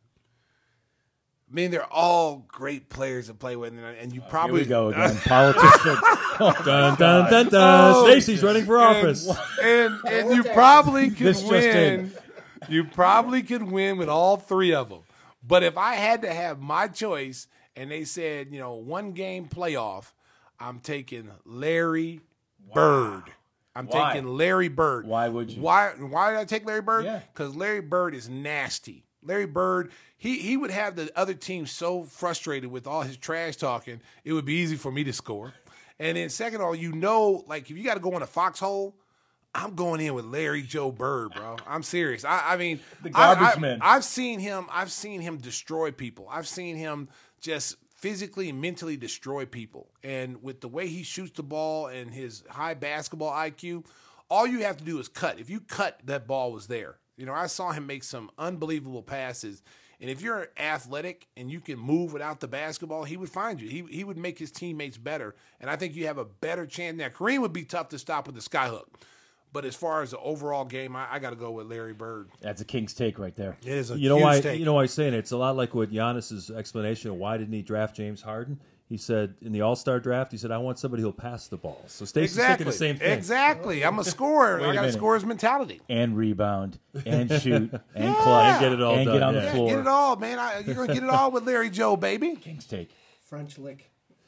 Speaker 2: I mean, they're all great players to play with, and, and you probably
Speaker 3: Here we go again. Politics.
Speaker 1: Dun, dun, dun, dun.
Speaker 2: Oh,
Speaker 1: Stacy's running for office.
Speaker 2: and and, and you probably could
Speaker 3: This just
Speaker 2: win. You probably could win with all three of them. But if I had to have my choice, and they said, you know, one game playoff, I'm taking Larry Bird. I'm
Speaker 3: Why?
Speaker 2: taking Larry Bird.
Speaker 3: Why would you?
Speaker 2: Why why did I take Larry Bird?
Speaker 3: Yeah.
Speaker 2: Because Larry Bird is nasty. Larry Bird, he he would have the other team so frustrated with all his trash talking, it would be easy for me to score. And then second of all, you know, like if you got to go in a foxhole, I'm going in with Larry Joe Bird, bro. I'm serious. I, I mean,
Speaker 3: The garbage
Speaker 2: I, I,
Speaker 3: man.
Speaker 2: I've seen him. I've seen him destroy people. I've seen him just physically and mentally destroy people. And with the way he shoots the ball and his high basketball I Q, all you have to do is cut. If you cut, that ball was there. You know, I saw him make some unbelievable passes. And if you're athletic and you can move without the basketball, he would find you. He he would make his teammates better. And I think you have a better chance. Now, Kareem would be tough to stop with the skyhook. But as far as the overall game, I, I got to go with Larry Bird.
Speaker 3: That's a King's take right there.
Speaker 2: It is a
Speaker 1: You know
Speaker 2: huge
Speaker 1: why?
Speaker 2: take.
Speaker 1: You know why he's saying it? It's a lot like with Giannis's explanation of why didn't he draft James Harden. He said in the All-Star draft, he said, "I want somebody who'll pass the ball." So Stacey's
Speaker 2: exactly.
Speaker 1: thinking the same thing.
Speaker 2: Exactly. I'm a scorer.
Speaker 3: Wait a
Speaker 2: I got a
Speaker 3: minute.
Speaker 2: scorer's mentality.
Speaker 3: And rebound, and shoot, and
Speaker 2: Yeah.
Speaker 3: clutch,
Speaker 1: And get it all
Speaker 3: and
Speaker 1: done,
Speaker 3: get on
Speaker 1: yeah.
Speaker 3: the
Speaker 2: Yeah,
Speaker 3: floor.
Speaker 2: get it all, man. I, you're going to get it all with Larry Joe, baby.
Speaker 3: King's take.
Speaker 4: French lick.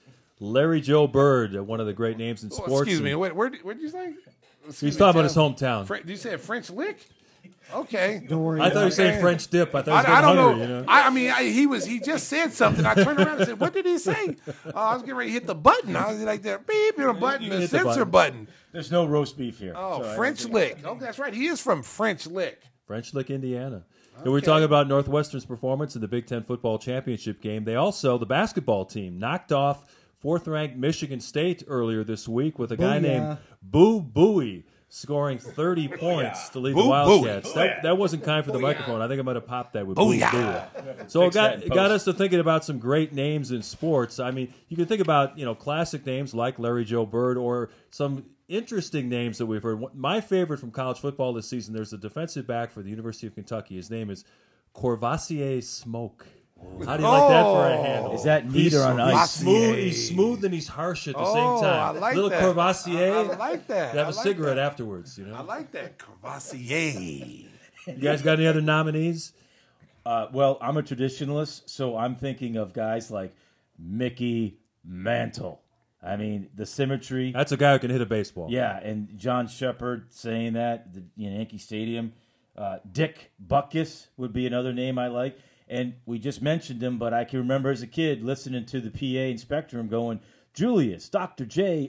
Speaker 1: Larry Joe Bird, uh, one of the great names in
Speaker 2: Oh,
Speaker 1: sports.
Speaker 2: excuse me.
Speaker 1: and
Speaker 2: Where, where, where'd you say? Excuse
Speaker 1: He's
Speaker 2: me,
Speaker 1: talking about
Speaker 2: tell
Speaker 1: his hometown.
Speaker 2: Fre- you said French lick? Okay.
Speaker 4: Don't worry.
Speaker 1: I thought he was saying
Speaker 2: Okay.
Speaker 1: French dip. I thought he was
Speaker 2: I,
Speaker 1: getting
Speaker 2: I don't
Speaker 1: hungry,
Speaker 2: know.
Speaker 1: you know.
Speaker 2: I, I mean, I, he was. He just said something. I turned around and said, "What did he say?" Oh, I was getting ready to hit the button. I was like, "There, beep, hit a button,
Speaker 1: You
Speaker 2: the
Speaker 1: hit the
Speaker 2: censor
Speaker 1: button.
Speaker 2: button."
Speaker 3: There's no roast beef here.
Speaker 2: Oh,
Speaker 3: so I
Speaker 2: French
Speaker 3: don't
Speaker 2: lick. Oh, that's right. He is from French Lick.
Speaker 1: French Lick, Indiana. And we're talking about Northwestern's performance in the Big Ten football championship game. They also, the basketball team, knocked off fourth-ranked Michigan State earlier this week with a guy
Speaker 4: Booyah.
Speaker 1: named Boo Buie scoring thirty points to lead
Speaker 2: Boo
Speaker 1: the Wildcats.
Speaker 2: Buie.
Speaker 1: That, that wasn't kind for the microphone. I think I might have popped that with Boo
Speaker 2: Booyah.
Speaker 1: Buie. So it
Speaker 3: Fix
Speaker 1: got,
Speaker 3: that in
Speaker 1: it got
Speaker 3: post.
Speaker 1: us to thinking about some great names in sports. I mean, you can think about, you know, classic names like Larry Joe Bird or some interesting names that we've heard. My favorite from college football this season, there's a defensive back for the University of Kentucky. His name is Corvassier Smoke. How do you like that for a handle?
Speaker 3: Is that neat
Speaker 1: He's,
Speaker 3: or on
Speaker 1: he's
Speaker 3: ice?
Speaker 1: smooth, he's smooth and he's harsh at the
Speaker 2: Oh,
Speaker 1: same time.
Speaker 2: I like
Speaker 1: Little
Speaker 2: that.
Speaker 1: Corvassier.
Speaker 2: I- I like that.
Speaker 1: You have
Speaker 2: I
Speaker 1: a
Speaker 2: like
Speaker 1: cigarette
Speaker 2: that.
Speaker 1: afterwards, you know.
Speaker 2: I like that. Cavassier.
Speaker 1: You guys got any other nominees?
Speaker 3: Uh, well, I'm a traditionalist, so I'm thinking of guys like Mickey Mantle. I mean, the symmetry.
Speaker 1: That's a guy who can hit a baseball.
Speaker 3: Yeah, and John Shepard saying that, the you know, Yankee Stadium. Uh, Dick Butkus would be another name I like. And we just mentioned him, but I can remember as a kid listening to the P A in Spectrum going, Julius, Doctor J.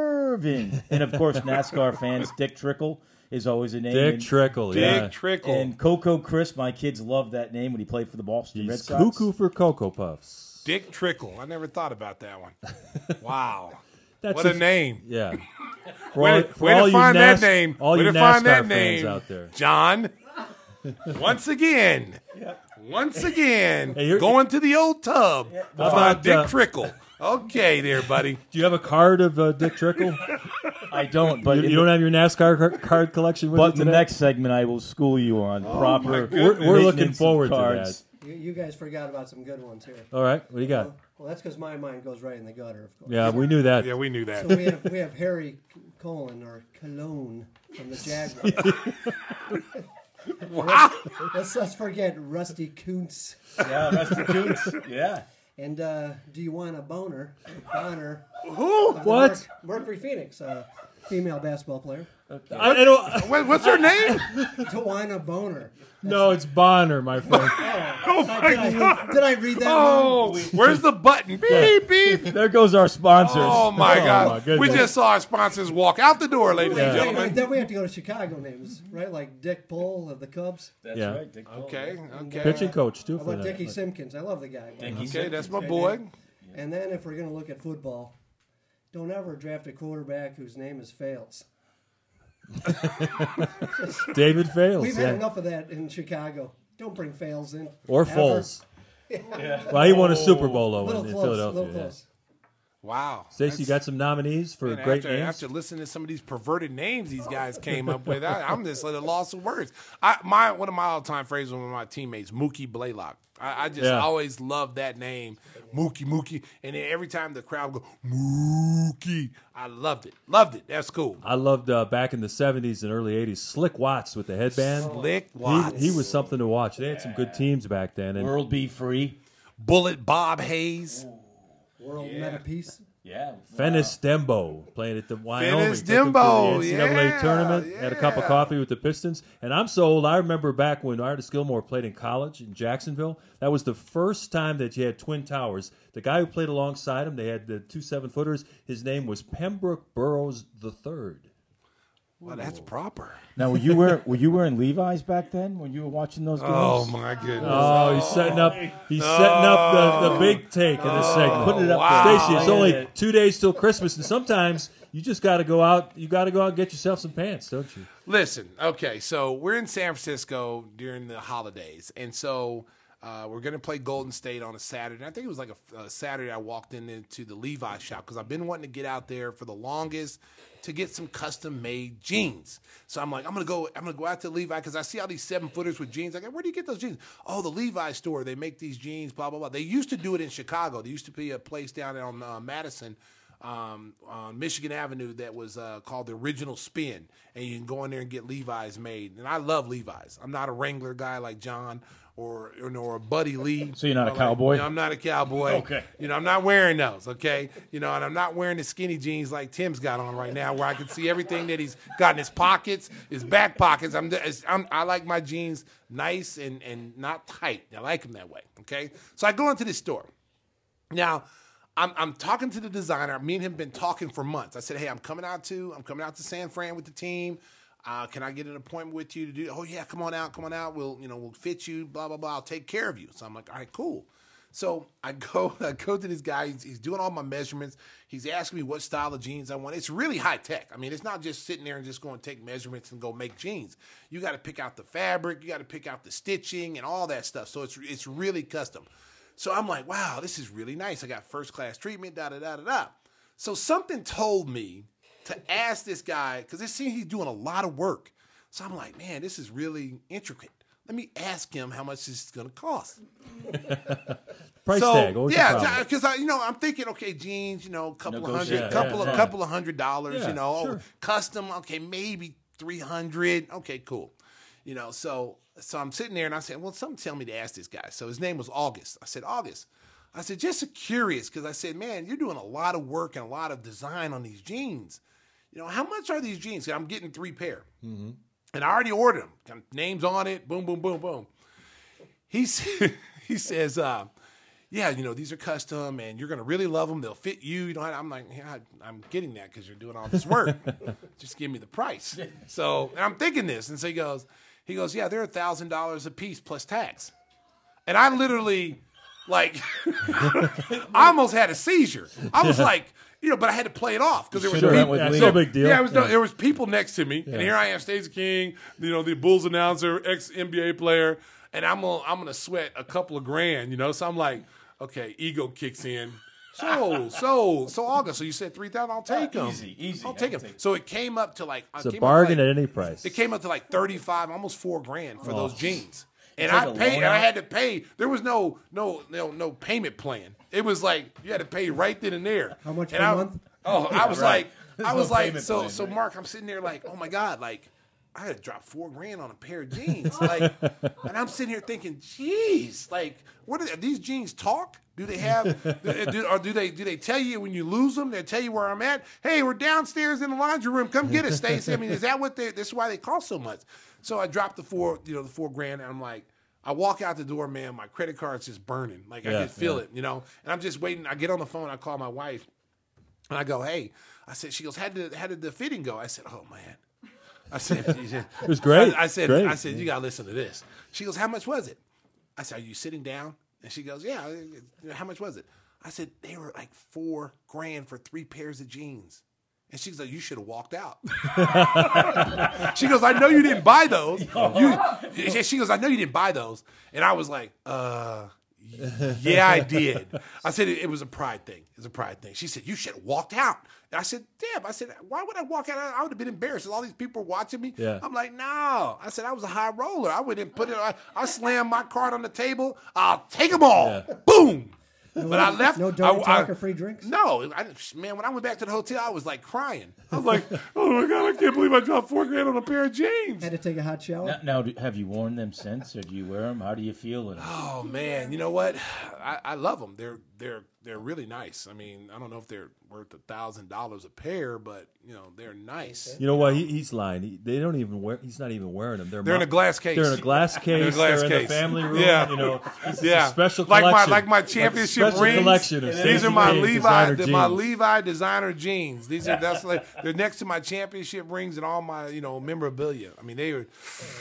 Speaker 3: Irvin. And, of course, NASCAR fans, Dick Trickle is always a name.
Speaker 1: Dick
Speaker 3: and,
Speaker 1: Trickle,
Speaker 2: Big
Speaker 1: yeah.
Speaker 2: trickle.
Speaker 3: and Coco Crisp, my kids loved that name when he played for the Boston Red
Speaker 1: He's
Speaker 3: Sox.
Speaker 1: cuckoo for Cocoa Puffs.
Speaker 2: Dick Trickle. I never thought about that one. Wow.
Speaker 1: That's
Speaker 2: What a name.
Speaker 1: Yeah. For
Speaker 2: Way
Speaker 1: all,
Speaker 2: to,
Speaker 1: for
Speaker 2: way to
Speaker 1: all you
Speaker 2: find
Speaker 1: Nas-
Speaker 2: that name.
Speaker 1: all
Speaker 2: way
Speaker 1: you
Speaker 2: to find
Speaker 1: NASCAR
Speaker 2: that
Speaker 1: fans
Speaker 2: name,
Speaker 1: out there.
Speaker 2: John. Once again. Once again.
Speaker 1: Hey, you're-
Speaker 2: going to the old tub to
Speaker 1: How
Speaker 2: find
Speaker 1: about,
Speaker 2: Dick
Speaker 1: uh,
Speaker 2: Trickle. Okay there, buddy.
Speaker 1: Do you have a card of uh, Dick Trickle?
Speaker 3: I don't, but
Speaker 1: you,
Speaker 3: in
Speaker 1: you
Speaker 3: the-
Speaker 1: don't have your NASCAR car- card collection with
Speaker 3: But
Speaker 1: you
Speaker 3: in the
Speaker 1: today?
Speaker 3: next segment, I will school you on proper.
Speaker 1: We're, we're looking
Speaker 3: maintenance of
Speaker 1: forward to
Speaker 3: cards.
Speaker 1: that.
Speaker 4: You, you guys forgot about some good ones here.
Speaker 1: All right, what do you got?
Speaker 4: Well, that's because my mind goes right in the gutter, of course.
Speaker 1: Yeah, we knew that.
Speaker 2: Yeah, we knew that.
Speaker 4: So we have we have Harry Colon or Cologne from the Jaguars.
Speaker 2: Wow.
Speaker 4: Let's, let's forget Rusty Kuntz.
Speaker 3: Yeah, Rusty Kuntz. Yeah.
Speaker 4: And uh, do you want a boner? Bonner.
Speaker 2: Who?
Speaker 1: What?
Speaker 4: Merc- Mercury Phoenix, uh, female basketball player.
Speaker 3: Okay.
Speaker 1: I, I don't.
Speaker 2: What, what's her name?
Speaker 4: Tawana Boner.
Speaker 1: No, it's Bonner, my friend.
Speaker 2: Oh, my
Speaker 4: Did
Speaker 2: God.
Speaker 4: I, did I read that wrong?
Speaker 2: Oh, where's the button? Beep, beep.
Speaker 1: There goes our sponsors.
Speaker 2: Oh, my God. we
Speaker 1: goodness.
Speaker 2: just saw our sponsors walk out the door, ladies
Speaker 1: Yeah.
Speaker 2: and
Speaker 4: Wait,
Speaker 2: gentlemen.
Speaker 4: wait, then we have to go to Chicago names, right? Like Dick Bull of the Cubs.
Speaker 3: That's
Speaker 1: Yeah.
Speaker 3: right. Dick Cole.
Speaker 2: Okay, okay.
Speaker 1: Pitching coach too
Speaker 4: How
Speaker 1: for
Speaker 4: about
Speaker 1: that.
Speaker 4: Dickie Simpkins? I love the guy.
Speaker 3: Dickie
Speaker 2: Okay,
Speaker 3: Simpkins,
Speaker 2: that's my
Speaker 3: right
Speaker 2: boy.
Speaker 3: there.
Speaker 4: And then if we're going to look at football, don't ever draft a quarterback whose name is Fails.
Speaker 1: David Fales.
Speaker 4: We've
Speaker 1: yeah.
Speaker 4: had enough of that in Chicago. Don't bring Fails in.
Speaker 1: Or
Speaker 4: Ever.
Speaker 1: Foles. Well, he won a Super Bowl though
Speaker 4: Little
Speaker 1: in, in
Speaker 4: close,
Speaker 1: Philadelphia.
Speaker 4: little
Speaker 1: yeah.
Speaker 4: close.
Speaker 2: Wow.
Speaker 1: Stacey, you got some nominees for
Speaker 2: Man,
Speaker 1: great
Speaker 2: after,
Speaker 1: names?
Speaker 2: after listening to some of these perverted names these guys came up with, I, I'm just at a loss of words. I, my one of my all time phrases with my teammates, Mookie Blaylock. I, I just
Speaker 1: Yeah.
Speaker 2: always loved that name, Mookie Mookie. And then every time the crowd would go Mookie, I loved it, loved it. That's cool.
Speaker 1: I loved uh, back in the seventies and early eighties, Slick Watts with the headband.
Speaker 2: Slick
Speaker 1: He,
Speaker 2: Watts,
Speaker 1: he was something to watch. They had some good teams back then. And
Speaker 3: World Be Free.
Speaker 2: Bullet Bob Hayes.
Speaker 4: World Meta Peace.
Speaker 3: Yeah.
Speaker 1: Fennis Dembo playing at the Wyoming.
Speaker 2: Fennis
Speaker 1: Took him to
Speaker 2: Dembo,
Speaker 1: the N C double A
Speaker 2: yeah,
Speaker 1: tournament. Had a cup of
Speaker 2: yeah.
Speaker 1: coffee with the Pistons. And I'm so old, I remember back when Artis Gilmore played in college in Jacksonville. That was the first time that you had Twin Towers. The guy who played alongside him, they had the two seven-footers. His name was Pembroke Burrows the third.
Speaker 2: Well, that's proper.
Speaker 3: Now, were you wearing were you wearing Levi's back then when you were watching those games?
Speaker 2: Oh my goodness.
Speaker 1: Oh, he's setting up. He's setting up the, the big take in this segment. Putting it up,
Speaker 2: wow.
Speaker 1: Stacey. It's only two days till Christmas, and sometimes you just got to go out. You got to go out and get yourself some pants, don't you?
Speaker 2: Listen, okay, so we're in San Francisco during the holidays, and so uh, we're going to play Golden State on a Saturday. I think it was like a, a Saturday I walked in into the Levi shop because I've been wanting to get out there for the longest to get some custom-made jeans. So I'm like, I'm going to go I'm gonna go out to Levi because I see all these seven-footers with jeans. I go, where do you get those jeans? Oh, the Levi store. They make these jeans, blah, blah, blah. They used to do it in Chicago. There used to be a place down on uh, Madison Um, on Michigan Avenue that was uh, called the Original Spin, and you can go in there and get Levi's made. And I love Levi's. I'm not a Wrangler guy like John or or, or a Buddy Lee.
Speaker 3: So you're not a
Speaker 2: Like,
Speaker 3: cowboy?
Speaker 2: you know, I'm not a cowboy.
Speaker 3: Okay.
Speaker 2: You know, I'm not wearing those. Okay. You know, and I'm not wearing the skinny jeans like Tim's got on right now, where I can see everything that he's got in his pockets, his back pockets. I'm, I'm I like my jeans nice and and not tight. I like them that way. Okay. So I go into this store. Now, I'm, I'm talking to the designer. Me and him been talking for months. I said, hey, I'm coming out to I'm coming out to San Fran with the team. Uh, can I get an appointment with you to do? Oh yeah, come on out, come on out. We'll you know we'll fit you. Blah blah blah. I'll take care of you. So I'm like, all right, cool. So I go I go to this guy. He's, he's doing all my measurements. He's asking me what style of jeans I want. It's really high tech. I mean, it's not just sitting there and just going to take measurements and go make jeans. You got to pick out the fabric. You got to pick out the stitching and all that stuff. So it's it's really custom. So I'm like, wow, this is really nice. I got first class treatment, da da da da da. So something told me to ask this guy, because it seems he's doing a lot of work. So I'm like, man, this is really intricate. Let me ask him how much this is going to cost.
Speaker 1: Price
Speaker 2: so,
Speaker 1: tag. Always a
Speaker 2: yeah,
Speaker 1: problem.
Speaker 2: because I, you know, I'm thinking, okay, jeans, you know, a couple of
Speaker 3: Negotiate.
Speaker 2: hundred,
Speaker 1: Yeah,
Speaker 2: couple
Speaker 1: yeah,
Speaker 2: of
Speaker 1: yeah.
Speaker 2: couple of hundred dollars,
Speaker 1: Yeah,
Speaker 2: you know,
Speaker 1: sure.
Speaker 2: custom, okay, maybe three hundred. Okay, cool. You know, so so I'm sitting there and I said, well, something tell me to ask this guy. So his name was August. I said, August. I said, just curious, because I said, man, you're doing a lot of work and a lot of design on these jeans. You know, how much are these jeans? 'Cause I'm getting three pair. Mm-hmm. And I already ordered them. Got names on it. Boom, boom, boom, boom. He, he says, uh, yeah, you know, these are custom and you're going to really love them. They'll fit you. You know, I'm like, yeah, I'm getting that because you're doing all this work. Just give me the price. So, and I'm thinking this. And so he goes, he goes, yeah, they're one thousand dollars a piece plus tax. And I literally, like, I almost had a seizure. I was like, you know, but I had to play it off because there was
Speaker 3: Should've
Speaker 2: people.
Speaker 3: went with
Speaker 1: That's
Speaker 3: Lee.
Speaker 1: no big deal.
Speaker 2: Yeah, it was no,
Speaker 1: Yeah.
Speaker 2: there was people next to me, and here I am, Stacey King, you know, the Bulls announcer, ex N B A player, and I'm gonna I'm gonna sweat a couple of grand, you know. So I'm like, okay, ego kicks in. So so so August. So you said three thousand? I'll take them.
Speaker 3: Easy, easy.
Speaker 2: I'll take
Speaker 3: I'll
Speaker 2: them.
Speaker 3: take
Speaker 2: So it came up to like
Speaker 1: It's
Speaker 2: it
Speaker 1: a
Speaker 2: came up to
Speaker 1: bargain
Speaker 2: like-
Speaker 1: at any price.
Speaker 2: It came up to like thirty-five, almost four grand for those jeans. And
Speaker 3: like
Speaker 2: I
Speaker 3: a
Speaker 2: paid,
Speaker 3: loan
Speaker 2: and I
Speaker 3: out?
Speaker 2: had to pay. There was no, no, no, no payment plan. It was like you had to pay right then and there.
Speaker 4: How much
Speaker 2: and
Speaker 4: per
Speaker 2: I,
Speaker 4: month?
Speaker 2: Oh, I was
Speaker 3: Right.
Speaker 2: like,
Speaker 3: There's
Speaker 2: I
Speaker 3: no
Speaker 2: was like,
Speaker 3: payment
Speaker 2: so,
Speaker 3: plan,
Speaker 2: so
Speaker 3: right.
Speaker 2: Mark, I'm sitting there like, oh my god, like, I had to drop four grand on a pair of jeans. Like, and I'm sitting here thinking, geez, like, what are, are these jeans talk? Do they have, do, or do they do they tell you when you lose them? They tell you where I'm at. Hey, we're downstairs in the laundry room. Come get us, Stacey. I mean, is that what they? This is why they cost so much. So I dropped the four, you know, the four grand, and I'm like, I walk out the door, man. My credit card's just burning. Like I
Speaker 1: Yeah,
Speaker 2: can feel
Speaker 1: yeah.
Speaker 2: it, you know. And I'm just waiting. I get on the phone. I call my wife, and I go, hey. I said, she goes, how did how did the fitting go? I said, oh man. I said,
Speaker 1: It was great.
Speaker 2: I, I said,
Speaker 1: Great.
Speaker 2: I said, you gotta listen to this. She goes, how much was it? I said, are you sitting down? And she goes, yeah. How much was it? I said, they were like four grand for three pairs of jeans. And she goes, you should have walked out. She goes, I know you didn't buy those. You, she goes, I know you didn't buy those. And I was like, uh, yeah, I did. I said, it, it was a pride thing. It was a pride thing. She said, you should have walked out. And I said, damn. I said, why would I walk out? I would have been embarrassed. All these people were watching me.
Speaker 1: Yeah.
Speaker 2: I'm like, no. I said, I was a high roller. I wouldn't put it. I, I slammed my card on the table. I'll take them all.
Speaker 1: Yeah.
Speaker 2: Boom. But I left.
Speaker 4: No dirty
Speaker 2: I,
Speaker 4: talk
Speaker 2: I-
Speaker 4: or free drinks?
Speaker 2: No, I, man. When I went back to the hotel, I was like crying. I was like, "Oh my god, I can't believe I dropped four grand on a pair of jeans."
Speaker 4: Had to take a hot shower?
Speaker 3: Now, now, do- have you worn them since, or do you wear them? How do you feel in them?
Speaker 2: Oh man, you know what? I, I love them. They're they're they're really nice. I mean, I don't know if they're worth a thousand dollars a pair, but you know they're nice.
Speaker 1: You know what? He, he's lying. He, they don't even wear. He's not even wearing them. They're,
Speaker 2: They're in
Speaker 1: mo-
Speaker 2: a glass case.
Speaker 1: They're in a glass case.
Speaker 2: They're in a glass
Speaker 1: they're in
Speaker 2: case.
Speaker 1: the family room.
Speaker 2: Yeah.
Speaker 1: You know, this is
Speaker 2: Yeah,
Speaker 1: a special
Speaker 2: like
Speaker 1: collection.
Speaker 2: my like my championship
Speaker 1: Special
Speaker 2: rings.
Speaker 1: collection of
Speaker 2: These
Speaker 1: Stacey
Speaker 2: are my
Speaker 1: King's
Speaker 2: Levi,
Speaker 1: designer
Speaker 2: the- my
Speaker 1: jeans.
Speaker 2: Levi designer jeans. These are that's like they're next to my championship rings and all my you know memorabilia. I mean they are.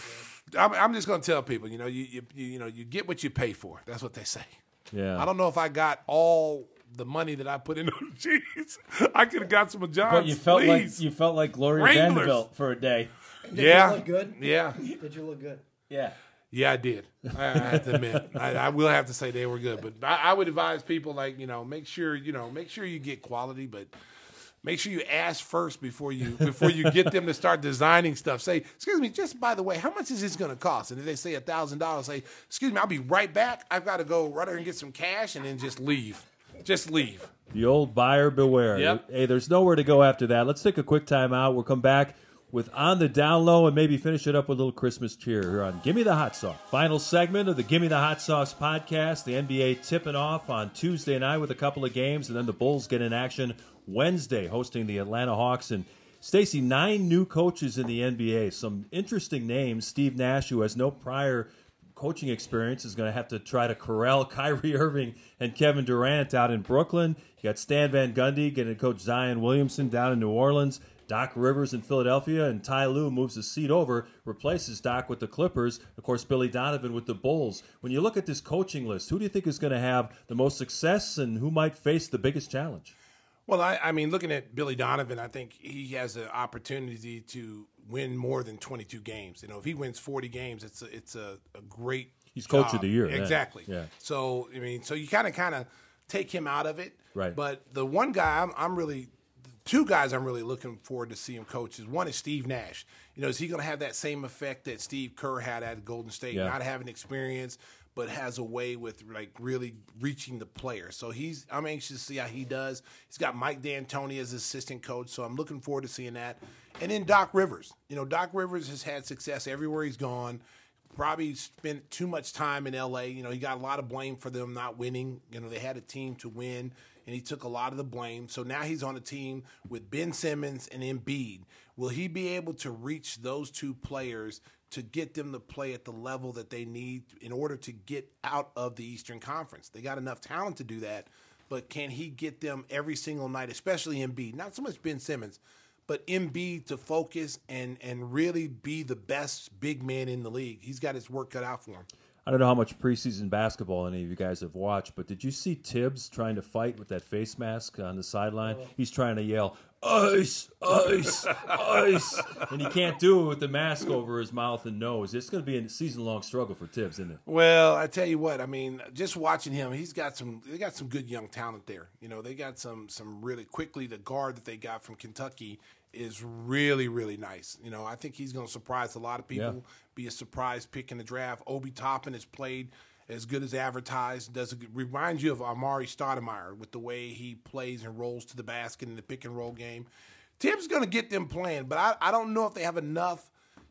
Speaker 2: I'm, I'm just gonna tell people, you know, you, you you you know you get what you pay for. That's what they say.
Speaker 1: Yeah.
Speaker 2: I don't know if I got all the money that I put into the jeans. I could have got some of John's.
Speaker 3: But you felt like
Speaker 2: please.
Speaker 3: you felt like Gloria
Speaker 2: Wranglers.
Speaker 3: Vanderbilt for a day.
Speaker 4: Did
Speaker 2: yeah,
Speaker 4: you look good?
Speaker 2: yeah,
Speaker 4: Did you look good?
Speaker 3: Yeah.
Speaker 2: yeah. I did. I, I have to admit, I, I will have to say they were good. But I, I would advise people like you know make sure you know make sure you get quality, but make sure you ask first before you before you get them to start designing stuff. Say, excuse me, just by the way, how much is this going to cost? And if they say a thousand dollars, say, excuse me, I'll be right back. I've got to go right there and get some cash, and then just leave. Just leave.
Speaker 1: The old buyer beware.
Speaker 2: Yep.
Speaker 1: Hey, there's nowhere to go after that. Let's take a quick time out. We'll come back with On the Down Low and maybe finish it up with a little Christmas cheer here on Gimme the Hot Sauce. Final segment of the Gimme the Hot Sauce podcast. The N B A tipping off on Tuesday night with a couple of games, and then the Bulls get in action Wednesday hosting the Atlanta Hawks. And Stacey, nine new coaches in the N B A. Some interesting names. Steve Nash, who has no prior coaching experience, is going to have to try to corral Kyrie Irving and Kevin Durant out in Brooklyn. You got Stan Van Gundy getting to coach Zion Williamson down in New Orleans. Doc Rivers in Philadelphia, and Ty Lue moves his seat over, replaces Doc with the Clippers. Of course, Billy Donovan with the Bulls. When you look at this coaching list, who do you think is going to have the most success and who might face the biggest challenge?
Speaker 2: Well, I, I mean, looking at Billy Donovan, I think he has an opportunity to win more than twenty-two games. You know, if he wins forty games, it's a, it's a, a great
Speaker 1: He's coach
Speaker 2: job.
Speaker 1: of the year.
Speaker 2: Exactly.
Speaker 1: Yeah.
Speaker 2: So, I mean, so you kind of kind of take him out of it.
Speaker 1: Right.
Speaker 2: But the one guy I'm, I'm really – two guys I'm really looking forward to see him coach is one is Steve Nash. You know, is he going to have that same effect that Steve Kerr had at Golden State,
Speaker 1: Yeah.
Speaker 2: not having experience – but has a way with like really reaching the player. So he's I'm anxious to see how he does. He's got Mike D'Antoni as assistant coach, so I'm looking forward to seeing that. And then Doc Rivers. You know, Doc Rivers has had success everywhere he's gone. Probably spent too much time in L A. You know, he got a lot of blame for them not winning. You know, they had a team to win, and he took a lot of the blame. So now he's on a team with Ben Simmons and Embiid. Will he be able to reach those two players to get them to play at the level that they need in order to get out of the Eastern Conference? They got enough talent to do that, but can he get them every single night, especially Embiid? Not so much Ben Simmons, but Embiid to focus and, and really be the best big man in the league. He's got his work cut out for him.
Speaker 1: I don't know how much preseason basketball any of you guys have watched, but did you see Tibbs trying to fight with that face mask on the sideline? He's trying to yell, ice, ice, ice, and he can't do it with the mask over his mouth and nose. It's going to be a season-long struggle for Tibbs, isn't it?
Speaker 2: Well, I tell you what, I mean, just watching him, he's got some. They got some good young talent there. You know, they got some some really quickly. The guard that they got from Kentucky is really really nice. You know, I think he's going to surprise a lot of people.
Speaker 1: Yeah.
Speaker 2: Be a surprise pick in the draft. Obi Toppin has played as good as advertised. Does it reminds you of Amari Stoudemire with the way he plays and rolls to the basket in the pick and roll game. Tibbs going to get them playing, but I, I don't know if they have enough.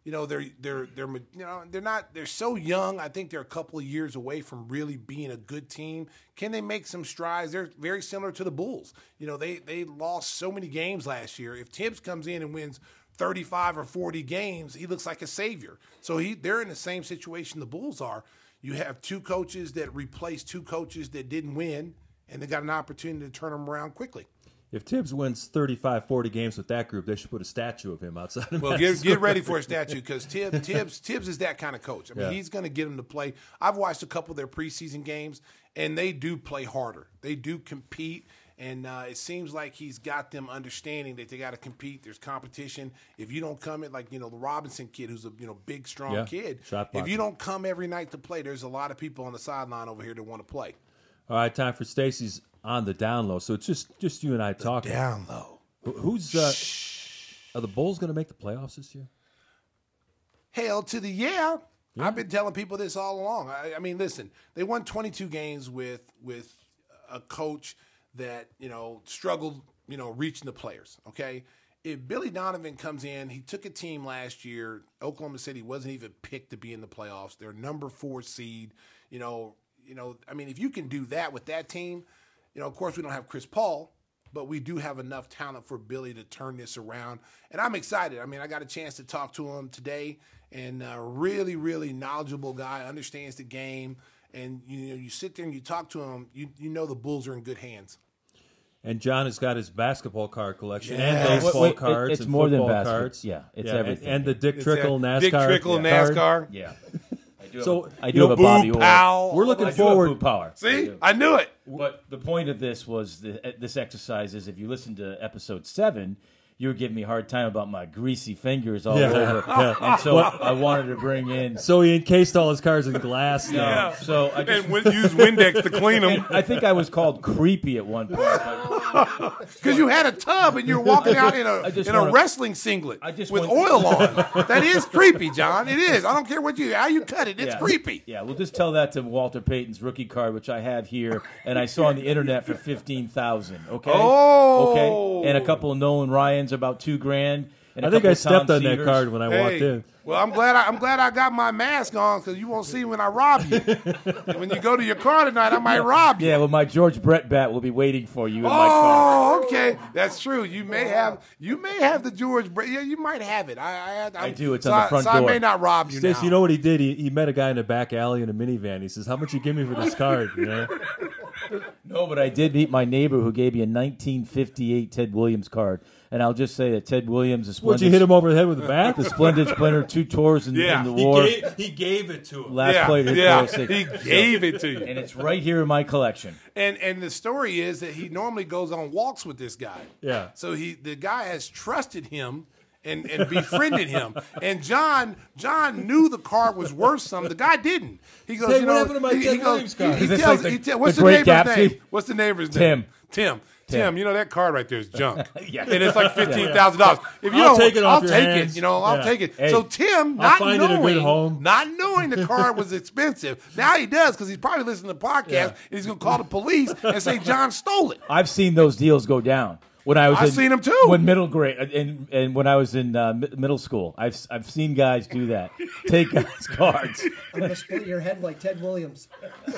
Speaker 2: You know, they're they're they're you know they're not they're so young. I think they're a couple of years away from really being a good team. Can they make some strides? They're very similar to the Bulls. You know, they they lost so many games last year. If Tibbs comes in and wins thirty-five or forty games, he looks like a savior. So he they're in the same situation the Bulls are. You have two coaches that replaced two coaches that didn't win, and they got an opportunity to turn them around quickly.
Speaker 1: If Tibbs wins thirty-five, forty games with that group, they should put a statue of him outside of
Speaker 2: Well, get, get ready for a statue because Tibbs, Tibbs, Tibbs is that kind of coach. I mean,
Speaker 1: Yeah.
Speaker 2: he's going to get them to play. I've watched a couple of their preseason games, and they do play harder. They do compete, and uh, it seems like he's got them understanding that they got to compete. There's competition. If you don't come in, like, you know, the Robinson kid who's a you know big, strong
Speaker 1: Yeah,
Speaker 2: kid,
Speaker 1: shot
Speaker 2: if
Speaker 1: blocker.
Speaker 2: you don't come every night to play, there's a lot of people on the sideline over here that want to play.
Speaker 1: All right, time for Stacy's on the down low. So it's just just you and I talking.
Speaker 2: Down low.
Speaker 1: Who- Who's uh, are the Bulls going to make the playoffs this year?
Speaker 2: Hell to the yeah. I've been telling people this all along. I, I mean, listen, they won twenty-two games with with a coach that, you know, struggled, you know, reaching the players, okay? If Billy Donovan comes in, he took a team last year, Oklahoma City wasn't even picked to be in the playoffs. They're number four seed. You know, you know, I mean, if you can do that with that team, you know, of course we don't have Chris Paul, but we do have enough talent for Billy to turn this around. And I'm excited. I mean, I got a chance to talk to him today, and a really, really knowledgeable guy, understands the game. And, you know, you sit there and you talk to him, you you know the Bulls are in good hands.
Speaker 1: And John has got his basketball card collection
Speaker 2: Yeah.
Speaker 1: and baseball
Speaker 3: Wait, wait,
Speaker 1: cards
Speaker 3: it's
Speaker 1: and
Speaker 3: more than
Speaker 1: football
Speaker 3: basket-
Speaker 1: cards.
Speaker 3: yeah, it's
Speaker 1: and-
Speaker 3: everything.
Speaker 1: And, the Dick Trickle NASCAR.
Speaker 2: Dick Trickle
Speaker 1: card.
Speaker 2: NASCAR.
Speaker 3: Yeah. I do
Speaker 1: So,
Speaker 3: have, a- I
Speaker 1: you
Speaker 3: do
Speaker 1: know,
Speaker 3: have a Bobby
Speaker 2: Boo
Speaker 3: Orr.
Speaker 2: Powell.
Speaker 1: We're looking
Speaker 3: I do have
Speaker 1: forward.
Speaker 3: Boo Power. I
Speaker 2: See,
Speaker 3: do.
Speaker 2: I knew it.
Speaker 3: But the point of this was the, this exercise is if you listen to episode seven, you were giving me a hard time about my greasy fingers all
Speaker 1: Yeah,
Speaker 3: over.
Speaker 1: yeah.
Speaker 3: And so I wanted to bring in.
Speaker 1: So he encased all his cards in glass. now.
Speaker 2: Yeah.
Speaker 3: So I just.
Speaker 2: And when, use Windex to clean them.
Speaker 3: I think I was called creepy at one point. But
Speaker 2: Because you had a tub and you're walking out in a
Speaker 3: I just
Speaker 2: in a
Speaker 3: wanna-
Speaker 2: wrestling singlet
Speaker 3: I just
Speaker 2: with
Speaker 3: want-
Speaker 2: oil on. That is creepy, John. It is. I don't care what you how you cut it. It's
Speaker 3: yeah.
Speaker 2: creepy.
Speaker 3: Yeah, we'll just tell that to Walter Payton's rookie card, which I have here, and I saw on the internet for fifteen thousand. Okay.
Speaker 2: Oh.
Speaker 3: Okay. And a couple of Nolan Ryans, about two grand. And a
Speaker 1: I think
Speaker 3: couple
Speaker 1: I
Speaker 3: of Tom
Speaker 1: stepped on that
Speaker 3: Seavers.
Speaker 1: card when I walked
Speaker 2: Hey,
Speaker 1: in.
Speaker 2: well, I'm glad I, I'm glad I got my mask on because you won't see when I rob you. When you go to your car tonight, I might rob you.
Speaker 3: Yeah, well, my George Brett bat will be waiting for you in my car.
Speaker 2: Oh, okay, that's true. You may have you may have the George. Bra- Yeah, you might have it. I I,
Speaker 3: I do. It's
Speaker 2: so
Speaker 3: on the
Speaker 2: I-
Speaker 3: front
Speaker 2: so I
Speaker 3: door.
Speaker 2: may not rob you
Speaker 1: Stacey,
Speaker 2: now.
Speaker 1: you know what he did? He, he met a guy in a back alley in a minivan. He says, "How much you give me for this card?" You know?
Speaker 3: No, but I did meet my neighbor who gave me a nineteen fifty-eight Ted Williams card, and I'll just say that Ted Williams is
Speaker 1: Would you hit him over the head with a bat?
Speaker 3: the Splendid Splinter, two tours in,
Speaker 2: Yeah.
Speaker 3: in the
Speaker 1: He
Speaker 3: war.
Speaker 1: gave, he gave it to him.
Speaker 3: Last
Speaker 2: yeah,
Speaker 3: player to hit
Speaker 2: yeah,
Speaker 3: four oh six.
Speaker 2: he gave it to you.
Speaker 3: And it's right here in my collection.
Speaker 2: And and the story is that he normally goes on walks with this guy.
Speaker 1: Yeah.
Speaker 2: So he the guy has trusted him and, and befriended him. And John John knew the card was worth something. The guy didn't. He goes,
Speaker 1: Hey,
Speaker 2: you
Speaker 1: what
Speaker 2: know,
Speaker 1: happened to my
Speaker 2: he,
Speaker 1: Ted
Speaker 2: he goes,
Speaker 1: Williams card?
Speaker 2: he, he
Speaker 3: Is this
Speaker 2: tells,
Speaker 3: like the-
Speaker 2: he tell, what's
Speaker 3: the
Speaker 2: the,
Speaker 3: Great
Speaker 2: neighbor's
Speaker 3: Gatsby?
Speaker 2: name? What's the neighbor's
Speaker 3: Tim.
Speaker 2: name? Tim.
Speaker 3: Tim.
Speaker 2: Tim, you know that card right there is junk.
Speaker 3: Yeah.
Speaker 2: And it's like fifteen thousand dollars. If you
Speaker 1: I'll
Speaker 2: don't,
Speaker 1: take it off
Speaker 2: I'll
Speaker 1: your
Speaker 2: take
Speaker 1: hands.
Speaker 2: it. You know, I'll
Speaker 1: Yeah.
Speaker 2: take it.
Speaker 3: Hey,
Speaker 2: so Tim,
Speaker 1: I'll
Speaker 2: not
Speaker 1: find it a
Speaker 2: knowing,
Speaker 1: good home.
Speaker 2: not knowing the card was expensive, now he does because he's probably listening to the podcast
Speaker 1: Yeah.
Speaker 2: and he's going to call the police and say John stole it.
Speaker 3: I've seen those deals go down. When I was
Speaker 2: I've
Speaker 3: in,
Speaker 2: seen 'em too.
Speaker 3: When middle grade and and when I was in uh, mi- middle school, I've I've seen guys do that. Take guys' cards.
Speaker 4: I'm gonna split your head like Ted Williams.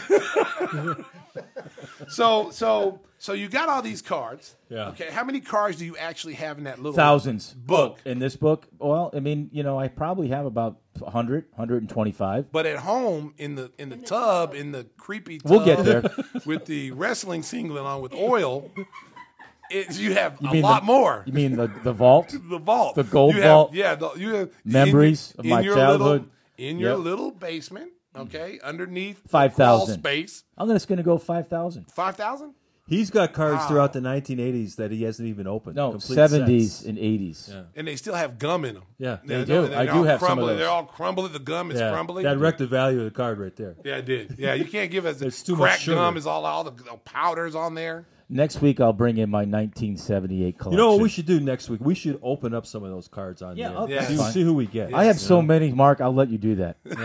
Speaker 2: So, so, so you got all these cards.
Speaker 1: Yeah.
Speaker 2: Okay. How many cards do you actually have in that little
Speaker 3: Thousands.
Speaker 2: book?
Speaker 3: In this book, well, I mean, you know, I probably have about one hundred, one hundred twenty-five.
Speaker 2: But at home, in the in the tub, in the creepy tub,
Speaker 3: We'll get there.
Speaker 2: with the wrestling singlet on with oil, it, you have a
Speaker 3: mean
Speaker 2: lot
Speaker 3: the-
Speaker 2: more.
Speaker 3: You mean the, the vault?
Speaker 2: The vault,
Speaker 3: the gold
Speaker 2: you
Speaker 3: vault?
Speaker 2: Have, yeah, the, you have
Speaker 3: Memories
Speaker 2: in,
Speaker 3: of
Speaker 2: in
Speaker 3: my
Speaker 2: your
Speaker 3: childhood.
Speaker 2: Little, in your
Speaker 3: Yep.
Speaker 2: little basement, okay, underneath
Speaker 3: five
Speaker 2: crawl
Speaker 3: thousand.
Speaker 2: space,
Speaker 3: I'm just going to go five thousand.
Speaker 2: five thousand.
Speaker 1: He's got cards
Speaker 2: Wow.
Speaker 1: throughout the nineteen eighties that he hasn't even opened.
Speaker 3: No,
Speaker 1: Complete
Speaker 3: seventies
Speaker 1: sets.
Speaker 3: and eighties.
Speaker 1: Yeah.
Speaker 2: And they still have gum in them.
Speaker 1: Yeah.
Speaker 2: They're-
Speaker 3: They do.
Speaker 2: they're-
Speaker 3: I
Speaker 2: they're
Speaker 3: do
Speaker 2: all
Speaker 3: have some of
Speaker 2: crumbly.
Speaker 3: those.
Speaker 2: They're all crumbly. The gum is
Speaker 1: Yeah,
Speaker 2: crumbly.
Speaker 1: that wrecked the value of the card right there.
Speaker 2: Yeah, it did. Yeah, you can't give us
Speaker 1: It's
Speaker 2: the
Speaker 1: too much
Speaker 2: crack
Speaker 1: sugar.
Speaker 2: gum. Is all all the the powders on there.
Speaker 3: Next week, I'll bring in my nineteen seventy-eight
Speaker 1: You
Speaker 3: collection.
Speaker 1: know what we should do next week? We should open up some of those cards on
Speaker 3: Yeah,
Speaker 1: the
Speaker 3: oh,
Speaker 1: air.
Speaker 2: that's
Speaker 1: see,
Speaker 3: fine.
Speaker 1: see who we get.
Speaker 3: I have
Speaker 1: You
Speaker 3: so
Speaker 1: know?
Speaker 3: many, Mark. I'll let you do that.
Speaker 1: Yeah.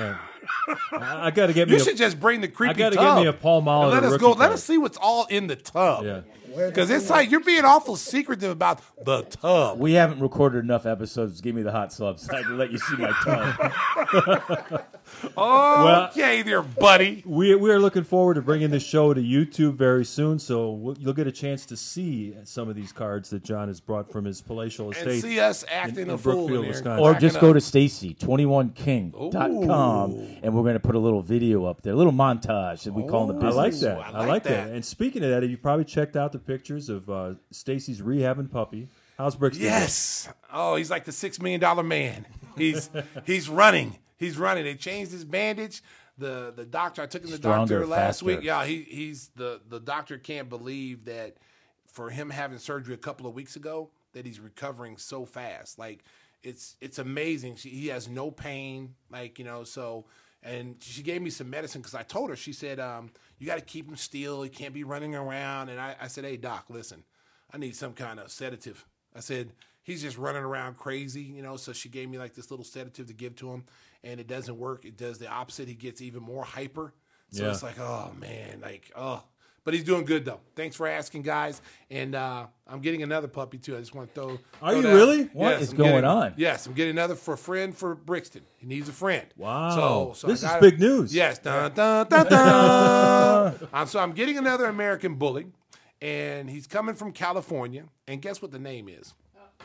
Speaker 1: I, I got to get me.
Speaker 2: You
Speaker 1: a,
Speaker 2: should just bring the creepy
Speaker 1: I got to
Speaker 2: tub.
Speaker 1: get me a Paul Molitor.
Speaker 2: And let us
Speaker 1: rookie
Speaker 2: go. Let
Speaker 1: card.
Speaker 2: us see what's all in the tub.
Speaker 1: Yeah.
Speaker 2: Because it's like you're being awful secretive about the tub.
Speaker 3: We haven't recorded enough episodes to give me the hot subs. I can let you see my tub.
Speaker 2: Okay, there, buddy.
Speaker 1: We we are looking forward to bringing this show to YouTube very soon, so we'll, you'll get a chance to see some of these cards that John has brought from his palatial
Speaker 2: And
Speaker 1: estate.
Speaker 2: see us acting
Speaker 1: in
Speaker 2: a fool in
Speaker 1: Brookfield,
Speaker 2: there.
Speaker 1: Wisconsin.
Speaker 3: Or
Speaker 2: cracking
Speaker 3: just go
Speaker 2: up.
Speaker 3: to Stacy twenty-one king dot com and we're going to put a little video up there, a little montage that we call in the
Speaker 1: I
Speaker 3: business.
Speaker 1: like that.
Speaker 2: I
Speaker 1: I
Speaker 2: like
Speaker 1: like
Speaker 2: that.
Speaker 1: that. And speaking of that, you've probably checked out the pictures of uh, Stacy's rehabbing puppy. How's Brixton?
Speaker 2: Yes. Oh, he's like the six million dollar man. He's he's running. He's running. They changed his bandage. The the doctor I took him to the
Speaker 3: Stronger,
Speaker 2: doctor last
Speaker 3: faster.
Speaker 2: week. Yeah, he he's the the doctor can't believe that for him having surgery a couple of weeks ago that he's recovering so fast. Like it's it's amazing. She, he has no pain. Like you know so. And she gave me some medicine because I told her, she said, um, you got to keep him still. He can't be running around. And I, I said, hey, doc, listen, I need some kind of sedative. I said, he's just running around crazy, you know. So she gave me like this little sedative to give to him. And it doesn't work. It does the opposite. He gets even more hyper. So
Speaker 1: Yeah.
Speaker 2: it's like, oh, man, like, oh. But he's doing good, though. Thanks for asking, guys. And uh, I'm getting another puppy, too. I just want to throw
Speaker 1: Are
Speaker 2: throw
Speaker 1: you
Speaker 2: that-
Speaker 1: really?
Speaker 3: What
Speaker 2: Yes,
Speaker 3: is
Speaker 2: I'm
Speaker 3: going
Speaker 2: getting-
Speaker 3: on?
Speaker 2: Yes, I'm getting another for a friend for Brixton. He needs a friend.
Speaker 1: Wow.
Speaker 2: So, so
Speaker 1: This
Speaker 2: I
Speaker 1: is
Speaker 2: got-
Speaker 1: big news.
Speaker 2: Yes. Dun, dun, dun, dun. um, so I'm getting another American Bully, and he's coming from California. And guess what the name is?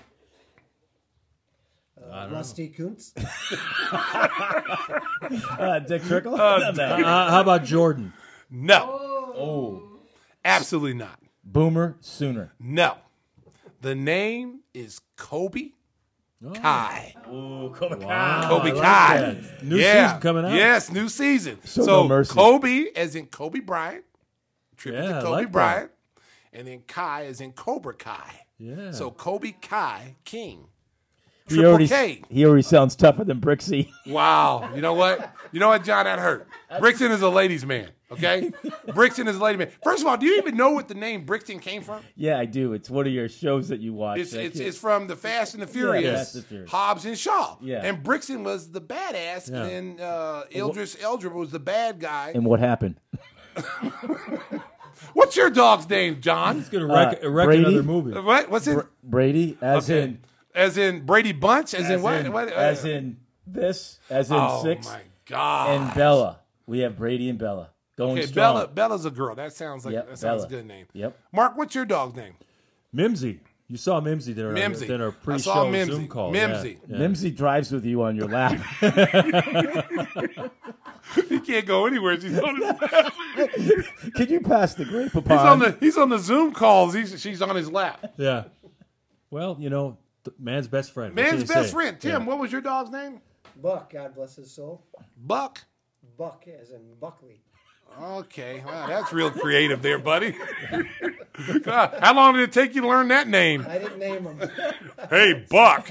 Speaker 4: Uh, Rusty Kuntz.
Speaker 3: Uh, Dick Trickle?
Speaker 1: Uh, how about Jordan?
Speaker 2: No.
Speaker 3: oh,
Speaker 2: Absolutely not.
Speaker 3: Boomer Sooner.
Speaker 2: No. The name is Kobe Kai.
Speaker 3: Ooh, Kobe
Speaker 1: Wow.
Speaker 2: Kobe
Speaker 1: I like
Speaker 2: Kai.
Speaker 1: that. New
Speaker 2: yeah.
Speaker 1: season coming out.
Speaker 2: Yes, new season.
Speaker 3: So
Speaker 2: So,
Speaker 3: no mercy.
Speaker 2: Kobe as in Kobe Bryant. Tribute
Speaker 1: Yeah, I
Speaker 2: to Kobe
Speaker 1: like that.
Speaker 2: Bryant. And then Kai as in Cobra Kai.
Speaker 1: Yeah.
Speaker 2: So Kobe Kai King.
Speaker 3: He
Speaker 2: Triple
Speaker 3: already,
Speaker 2: K.
Speaker 3: he already sounds tougher than Brixie.
Speaker 2: Wow. You know what? You know what, John? That hurt. Brixton is a ladies' man, okay? Brixton is a ladies' man. First of all, do you even know what the name Brixton came from?
Speaker 3: Yeah, I do. It's one of your shows that you watch.
Speaker 2: It's,
Speaker 3: I
Speaker 2: it's,
Speaker 3: can't-
Speaker 2: it's from the Fast and the Furious,
Speaker 3: Fast and Furious.
Speaker 2: Hobbs and Shaw.
Speaker 3: Yeah.
Speaker 2: And Brixton was the badass,
Speaker 1: Yeah.
Speaker 2: and then uh, Idris Elba was the bad guy.
Speaker 3: and what happened?
Speaker 2: What's your dog's name, John?
Speaker 1: He's going to wreck,
Speaker 3: Uh,
Speaker 1: wreck
Speaker 3: Brady?
Speaker 1: another movie.
Speaker 2: What? What's it?
Speaker 3: Br- Brady, as
Speaker 2: Okay.
Speaker 3: in,
Speaker 2: As in Brady Bunch? As, in
Speaker 3: as
Speaker 2: what?
Speaker 3: in,
Speaker 2: what?
Speaker 3: as in this, as in
Speaker 2: oh
Speaker 3: six,
Speaker 2: my God.
Speaker 3: and Bella. We have Brady and Bella going
Speaker 2: Okay,
Speaker 3: strong.
Speaker 2: Bella. Bella's a girl. That sounds like
Speaker 3: Yep,
Speaker 2: that sounds
Speaker 3: Bella.
Speaker 2: a good name.
Speaker 3: Yep.
Speaker 2: Mark, what's your dog's name?
Speaker 1: Mimsy. You saw Mimsy during our,
Speaker 2: Mimsy.
Speaker 1: during our
Speaker 2: I
Speaker 1: pre-show
Speaker 2: saw Mimsy.
Speaker 1: Zoom call.
Speaker 2: Mimsy.
Speaker 1: Yeah. Yeah.
Speaker 3: Mimsy drives with you on your lap.
Speaker 2: He can't go anywhere. She's on his,
Speaker 3: Could you pass the grape
Speaker 2: he's
Speaker 3: upon?
Speaker 2: on the he's on the Zoom calls. He's, she's on his lap.
Speaker 1: Yeah. Well, you know, th- man's best friend. What
Speaker 2: Man's
Speaker 1: can you
Speaker 2: best
Speaker 1: say?
Speaker 2: friend. Tim,
Speaker 1: Yeah.
Speaker 2: what was your dog's name?
Speaker 4: Buck, God bless his soul.
Speaker 2: Buck.
Speaker 4: Buck, as in Buckley.
Speaker 2: Okay, wow, that's real creative there, buddy. God, how long did it take you to learn that name?
Speaker 4: I didn't name him.
Speaker 2: Hey, Buck.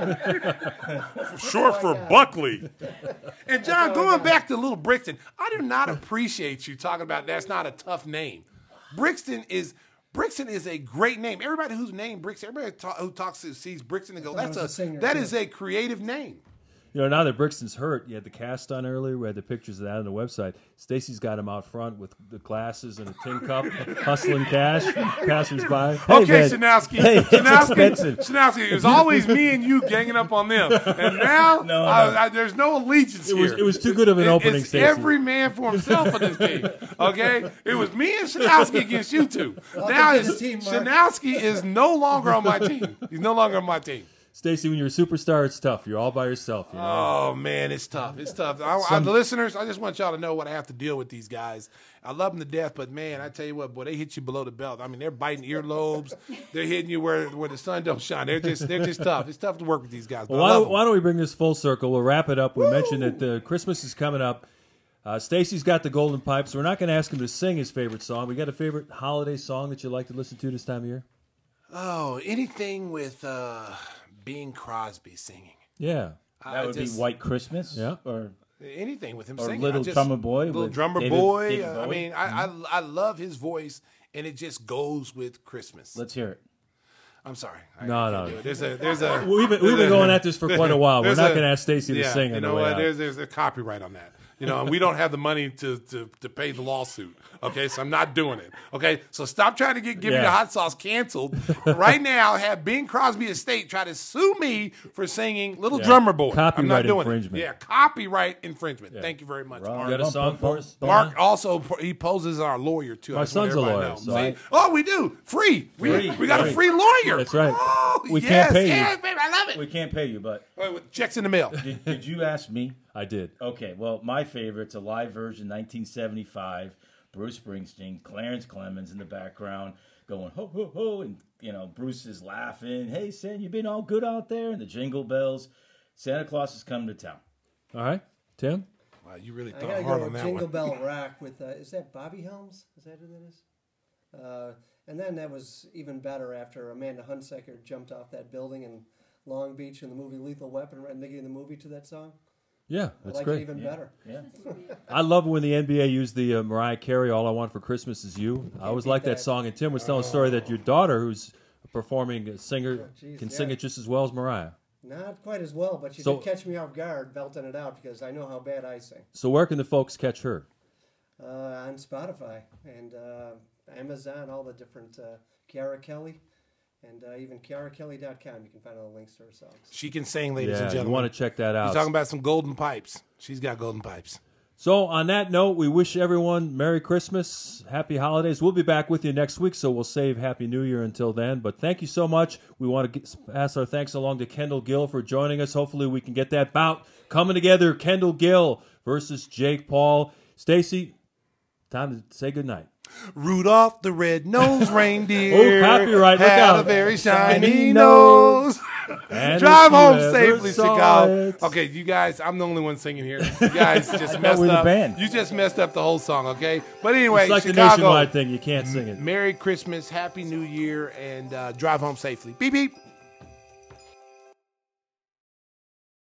Speaker 2: Short for
Speaker 4: God.
Speaker 2: Buckley. And John, going back to Little Brixton, I do not appreciate you talking about that's not a tough name. Brixton is Brixton is a great name. Everybody who's named Brixton, everybody ta- who talks to sees Brixton and goes,
Speaker 4: thought it
Speaker 2: that's
Speaker 4: was
Speaker 2: a,
Speaker 4: a singer,
Speaker 2: that
Speaker 4: too.
Speaker 2: is a creative name.
Speaker 1: You know, now that Brixton's hurt, you had the cast on earlier. We had the pictures of that on the website. Stacy's got him out front with the glasses and a tin cup, hustling cash, passersby.
Speaker 2: Okay,
Speaker 3: man.
Speaker 2: Shanowski.
Speaker 3: Hey, it's
Speaker 2: Shanowski,
Speaker 3: expensive.
Speaker 2: Shanowski, it was always me and you ganging up on them. And now,
Speaker 3: No,
Speaker 2: I-
Speaker 3: no.
Speaker 2: I- there's no allegiance
Speaker 1: It was
Speaker 2: here.
Speaker 1: it was too good of an
Speaker 2: It-
Speaker 1: opening,
Speaker 2: It's
Speaker 1: Stacey.
Speaker 2: every man for himself in this team. Okay? It was me and Shanowski against you two. now,
Speaker 4: to the
Speaker 2: it's,
Speaker 4: team, Mark.
Speaker 2: Shanowski is no longer on my team. He's no longer on my team.
Speaker 1: Stacey, when you're a superstar, it's tough. You're all by yourself. You know?
Speaker 2: Oh, man, it's tough. It's tough. I, I, the listeners, I just want y'all to know what I have to deal with these guys. I love them to death, but, man, I tell you what, boy, they hit you below the belt. I mean, they're biting earlobes. They're hitting you where, where the sun don't shine. They're just they're just tough. It's tough to work with these guys. But
Speaker 1: Well,
Speaker 2: I
Speaker 1: why,
Speaker 2: love
Speaker 1: don't, why don't we bring this full circle? We'll wrap it up. We mentioned that uh, Christmas is coming up. Uh, Stacy's got the golden pipes. We're not going to ask him to sing his favorite song. We got a favorite holiday song that you like to listen to this time of year?
Speaker 2: Oh, anything with uh, Bing Crosby singing.
Speaker 1: Yeah.
Speaker 2: I
Speaker 3: That would
Speaker 2: just-
Speaker 3: be White Christmas.
Speaker 1: Yeah.
Speaker 3: Or
Speaker 2: Anything with him
Speaker 3: Or
Speaker 2: singing.
Speaker 3: Little
Speaker 2: I just-
Speaker 3: Drummer Boy
Speaker 2: Little
Speaker 3: with
Speaker 2: Drummer
Speaker 3: David-
Speaker 2: Boy.
Speaker 3: David
Speaker 2: uh, I
Speaker 3: Bowie.
Speaker 2: mean, I, I I love his voice, and it just goes with Christmas.
Speaker 3: let's hear it.
Speaker 2: I'm sorry. I,
Speaker 1: No,
Speaker 2: I
Speaker 1: no.
Speaker 2: can't do it. There's a there's a
Speaker 1: We've been, we've been going at this for quite a while. We're
Speaker 2: There's
Speaker 1: not
Speaker 2: a-
Speaker 1: going to ask Stacy to
Speaker 2: yeah,
Speaker 1: sing
Speaker 2: you
Speaker 1: on the
Speaker 2: know
Speaker 1: way
Speaker 2: what?
Speaker 1: out.
Speaker 2: There's there's a copyright on that. You know, and we don't have the money to, to, to pay the lawsuit. Okay, so I'm not doing it. Okay, so stop trying to get Give Me
Speaker 1: Yeah.
Speaker 2: the Hot Sauce canceled. Right now, have Bing Crosby Estate try to sue me for singing Little
Speaker 1: Yeah.
Speaker 2: Drummer Boy. I'm
Speaker 1: Copyright
Speaker 2: not doing
Speaker 1: infringement.
Speaker 2: it. Yeah, copyright infringement. Thank you very much,
Speaker 3: Wrong.
Speaker 2: Mark.
Speaker 1: You got a song for us?
Speaker 2: Mark also he poses as our lawyer too.
Speaker 1: My
Speaker 2: I just want
Speaker 1: son's a
Speaker 2: everybody to
Speaker 1: lawyer,
Speaker 2: know.
Speaker 1: so
Speaker 2: See?
Speaker 1: I-
Speaker 2: oh, we do free. We,
Speaker 3: Free.
Speaker 2: we got
Speaker 3: Free.
Speaker 2: a free lawyer.
Speaker 1: That's right.
Speaker 2: Oh,
Speaker 1: We
Speaker 2: yes,
Speaker 1: can't pay you.
Speaker 2: yes, baby, I love it.
Speaker 3: We can't pay you, but
Speaker 2: Wait, wait, checks in the mail.
Speaker 3: did, did you ask me?
Speaker 1: I did.
Speaker 3: Okay, well, my favorite's a live version, nineteen seventy-five. Bruce Springsteen, Clarence Clemens in the background, going ho ho ho, and you know Bruce is laughing. Hey, Sam, you been all good out there? And the jingle bells. Santa Claus is coming to town.
Speaker 1: All right, Tim.
Speaker 2: Wow, you really
Speaker 4: I
Speaker 2: thought
Speaker 4: gotta
Speaker 2: hard
Speaker 4: go
Speaker 2: on that
Speaker 4: Jingle
Speaker 2: one.
Speaker 4: Bell Rock with uh, is that Bobby Helms? Is that who that is? Uh, and then that was even better after Amanda Hunsaker jumped off that building in Long Beach in the movie Lethal Weapon, and they gave the movie to that song.
Speaker 1: Yeah,
Speaker 4: I
Speaker 1: that's
Speaker 4: like
Speaker 1: great.
Speaker 4: it even better.
Speaker 3: Yeah.
Speaker 1: I love it when the N B A used the uh, Mariah Carey "All I Want for Christmas Is You." I always
Speaker 4: beat
Speaker 1: like that
Speaker 4: that.
Speaker 1: song. And Tim was telling a story that your daughter, who's a performing singer,
Speaker 4: Oh, geez,
Speaker 1: can
Speaker 4: yeah.
Speaker 1: sing it just as well as Mariah.
Speaker 4: Not quite as well, but she
Speaker 1: So-
Speaker 4: did catch me off guard belting it out because I know how bad I sing.
Speaker 1: So where can the folks catch her?
Speaker 4: Uh, on Spotify and uh, Amazon, all the different uh, Kiara Kelly, and uh, even kiara kelly dot com. You can find all the links to her songs.
Speaker 2: She can sing, ladies
Speaker 1: Yeah,
Speaker 2: and
Speaker 1: you
Speaker 2: gentlemen.
Speaker 1: want to check that out.
Speaker 2: You're talking about some golden pipes. She's got golden pipes.
Speaker 1: So on that note, we wish everyone Merry Christmas, Happy Holidays. We'll be back with you next week, so we'll save Happy New Year until then. But thank you so much. We want to get, pass our thanks along to Kendall Gill for joining us. Hopefully we can get that bout coming together. Kendall Gill versus Jake Paul. Stacy, time to say goodnight.
Speaker 2: Rudolph the red-nosed reindeer.
Speaker 1: Oh, copyright, look
Speaker 2: had
Speaker 1: out.
Speaker 2: a very shiny
Speaker 1: Shiny
Speaker 2: nose.
Speaker 1: And
Speaker 2: Drive
Speaker 1: if you
Speaker 2: home
Speaker 1: ever
Speaker 2: safely,
Speaker 1: saw
Speaker 2: Chicago.
Speaker 1: it-
Speaker 2: Okay, you guys, I'm the only one singing here. You guys just messed
Speaker 3: we're the
Speaker 2: up.
Speaker 3: band.
Speaker 2: You just messed up the whole song, okay? But anyway,
Speaker 1: It's like the
Speaker 2: Chicago,
Speaker 1: nationwide thing. You can't sing it.
Speaker 2: Merry Christmas, Happy New Year, and uh, drive home safely. Beep, beep.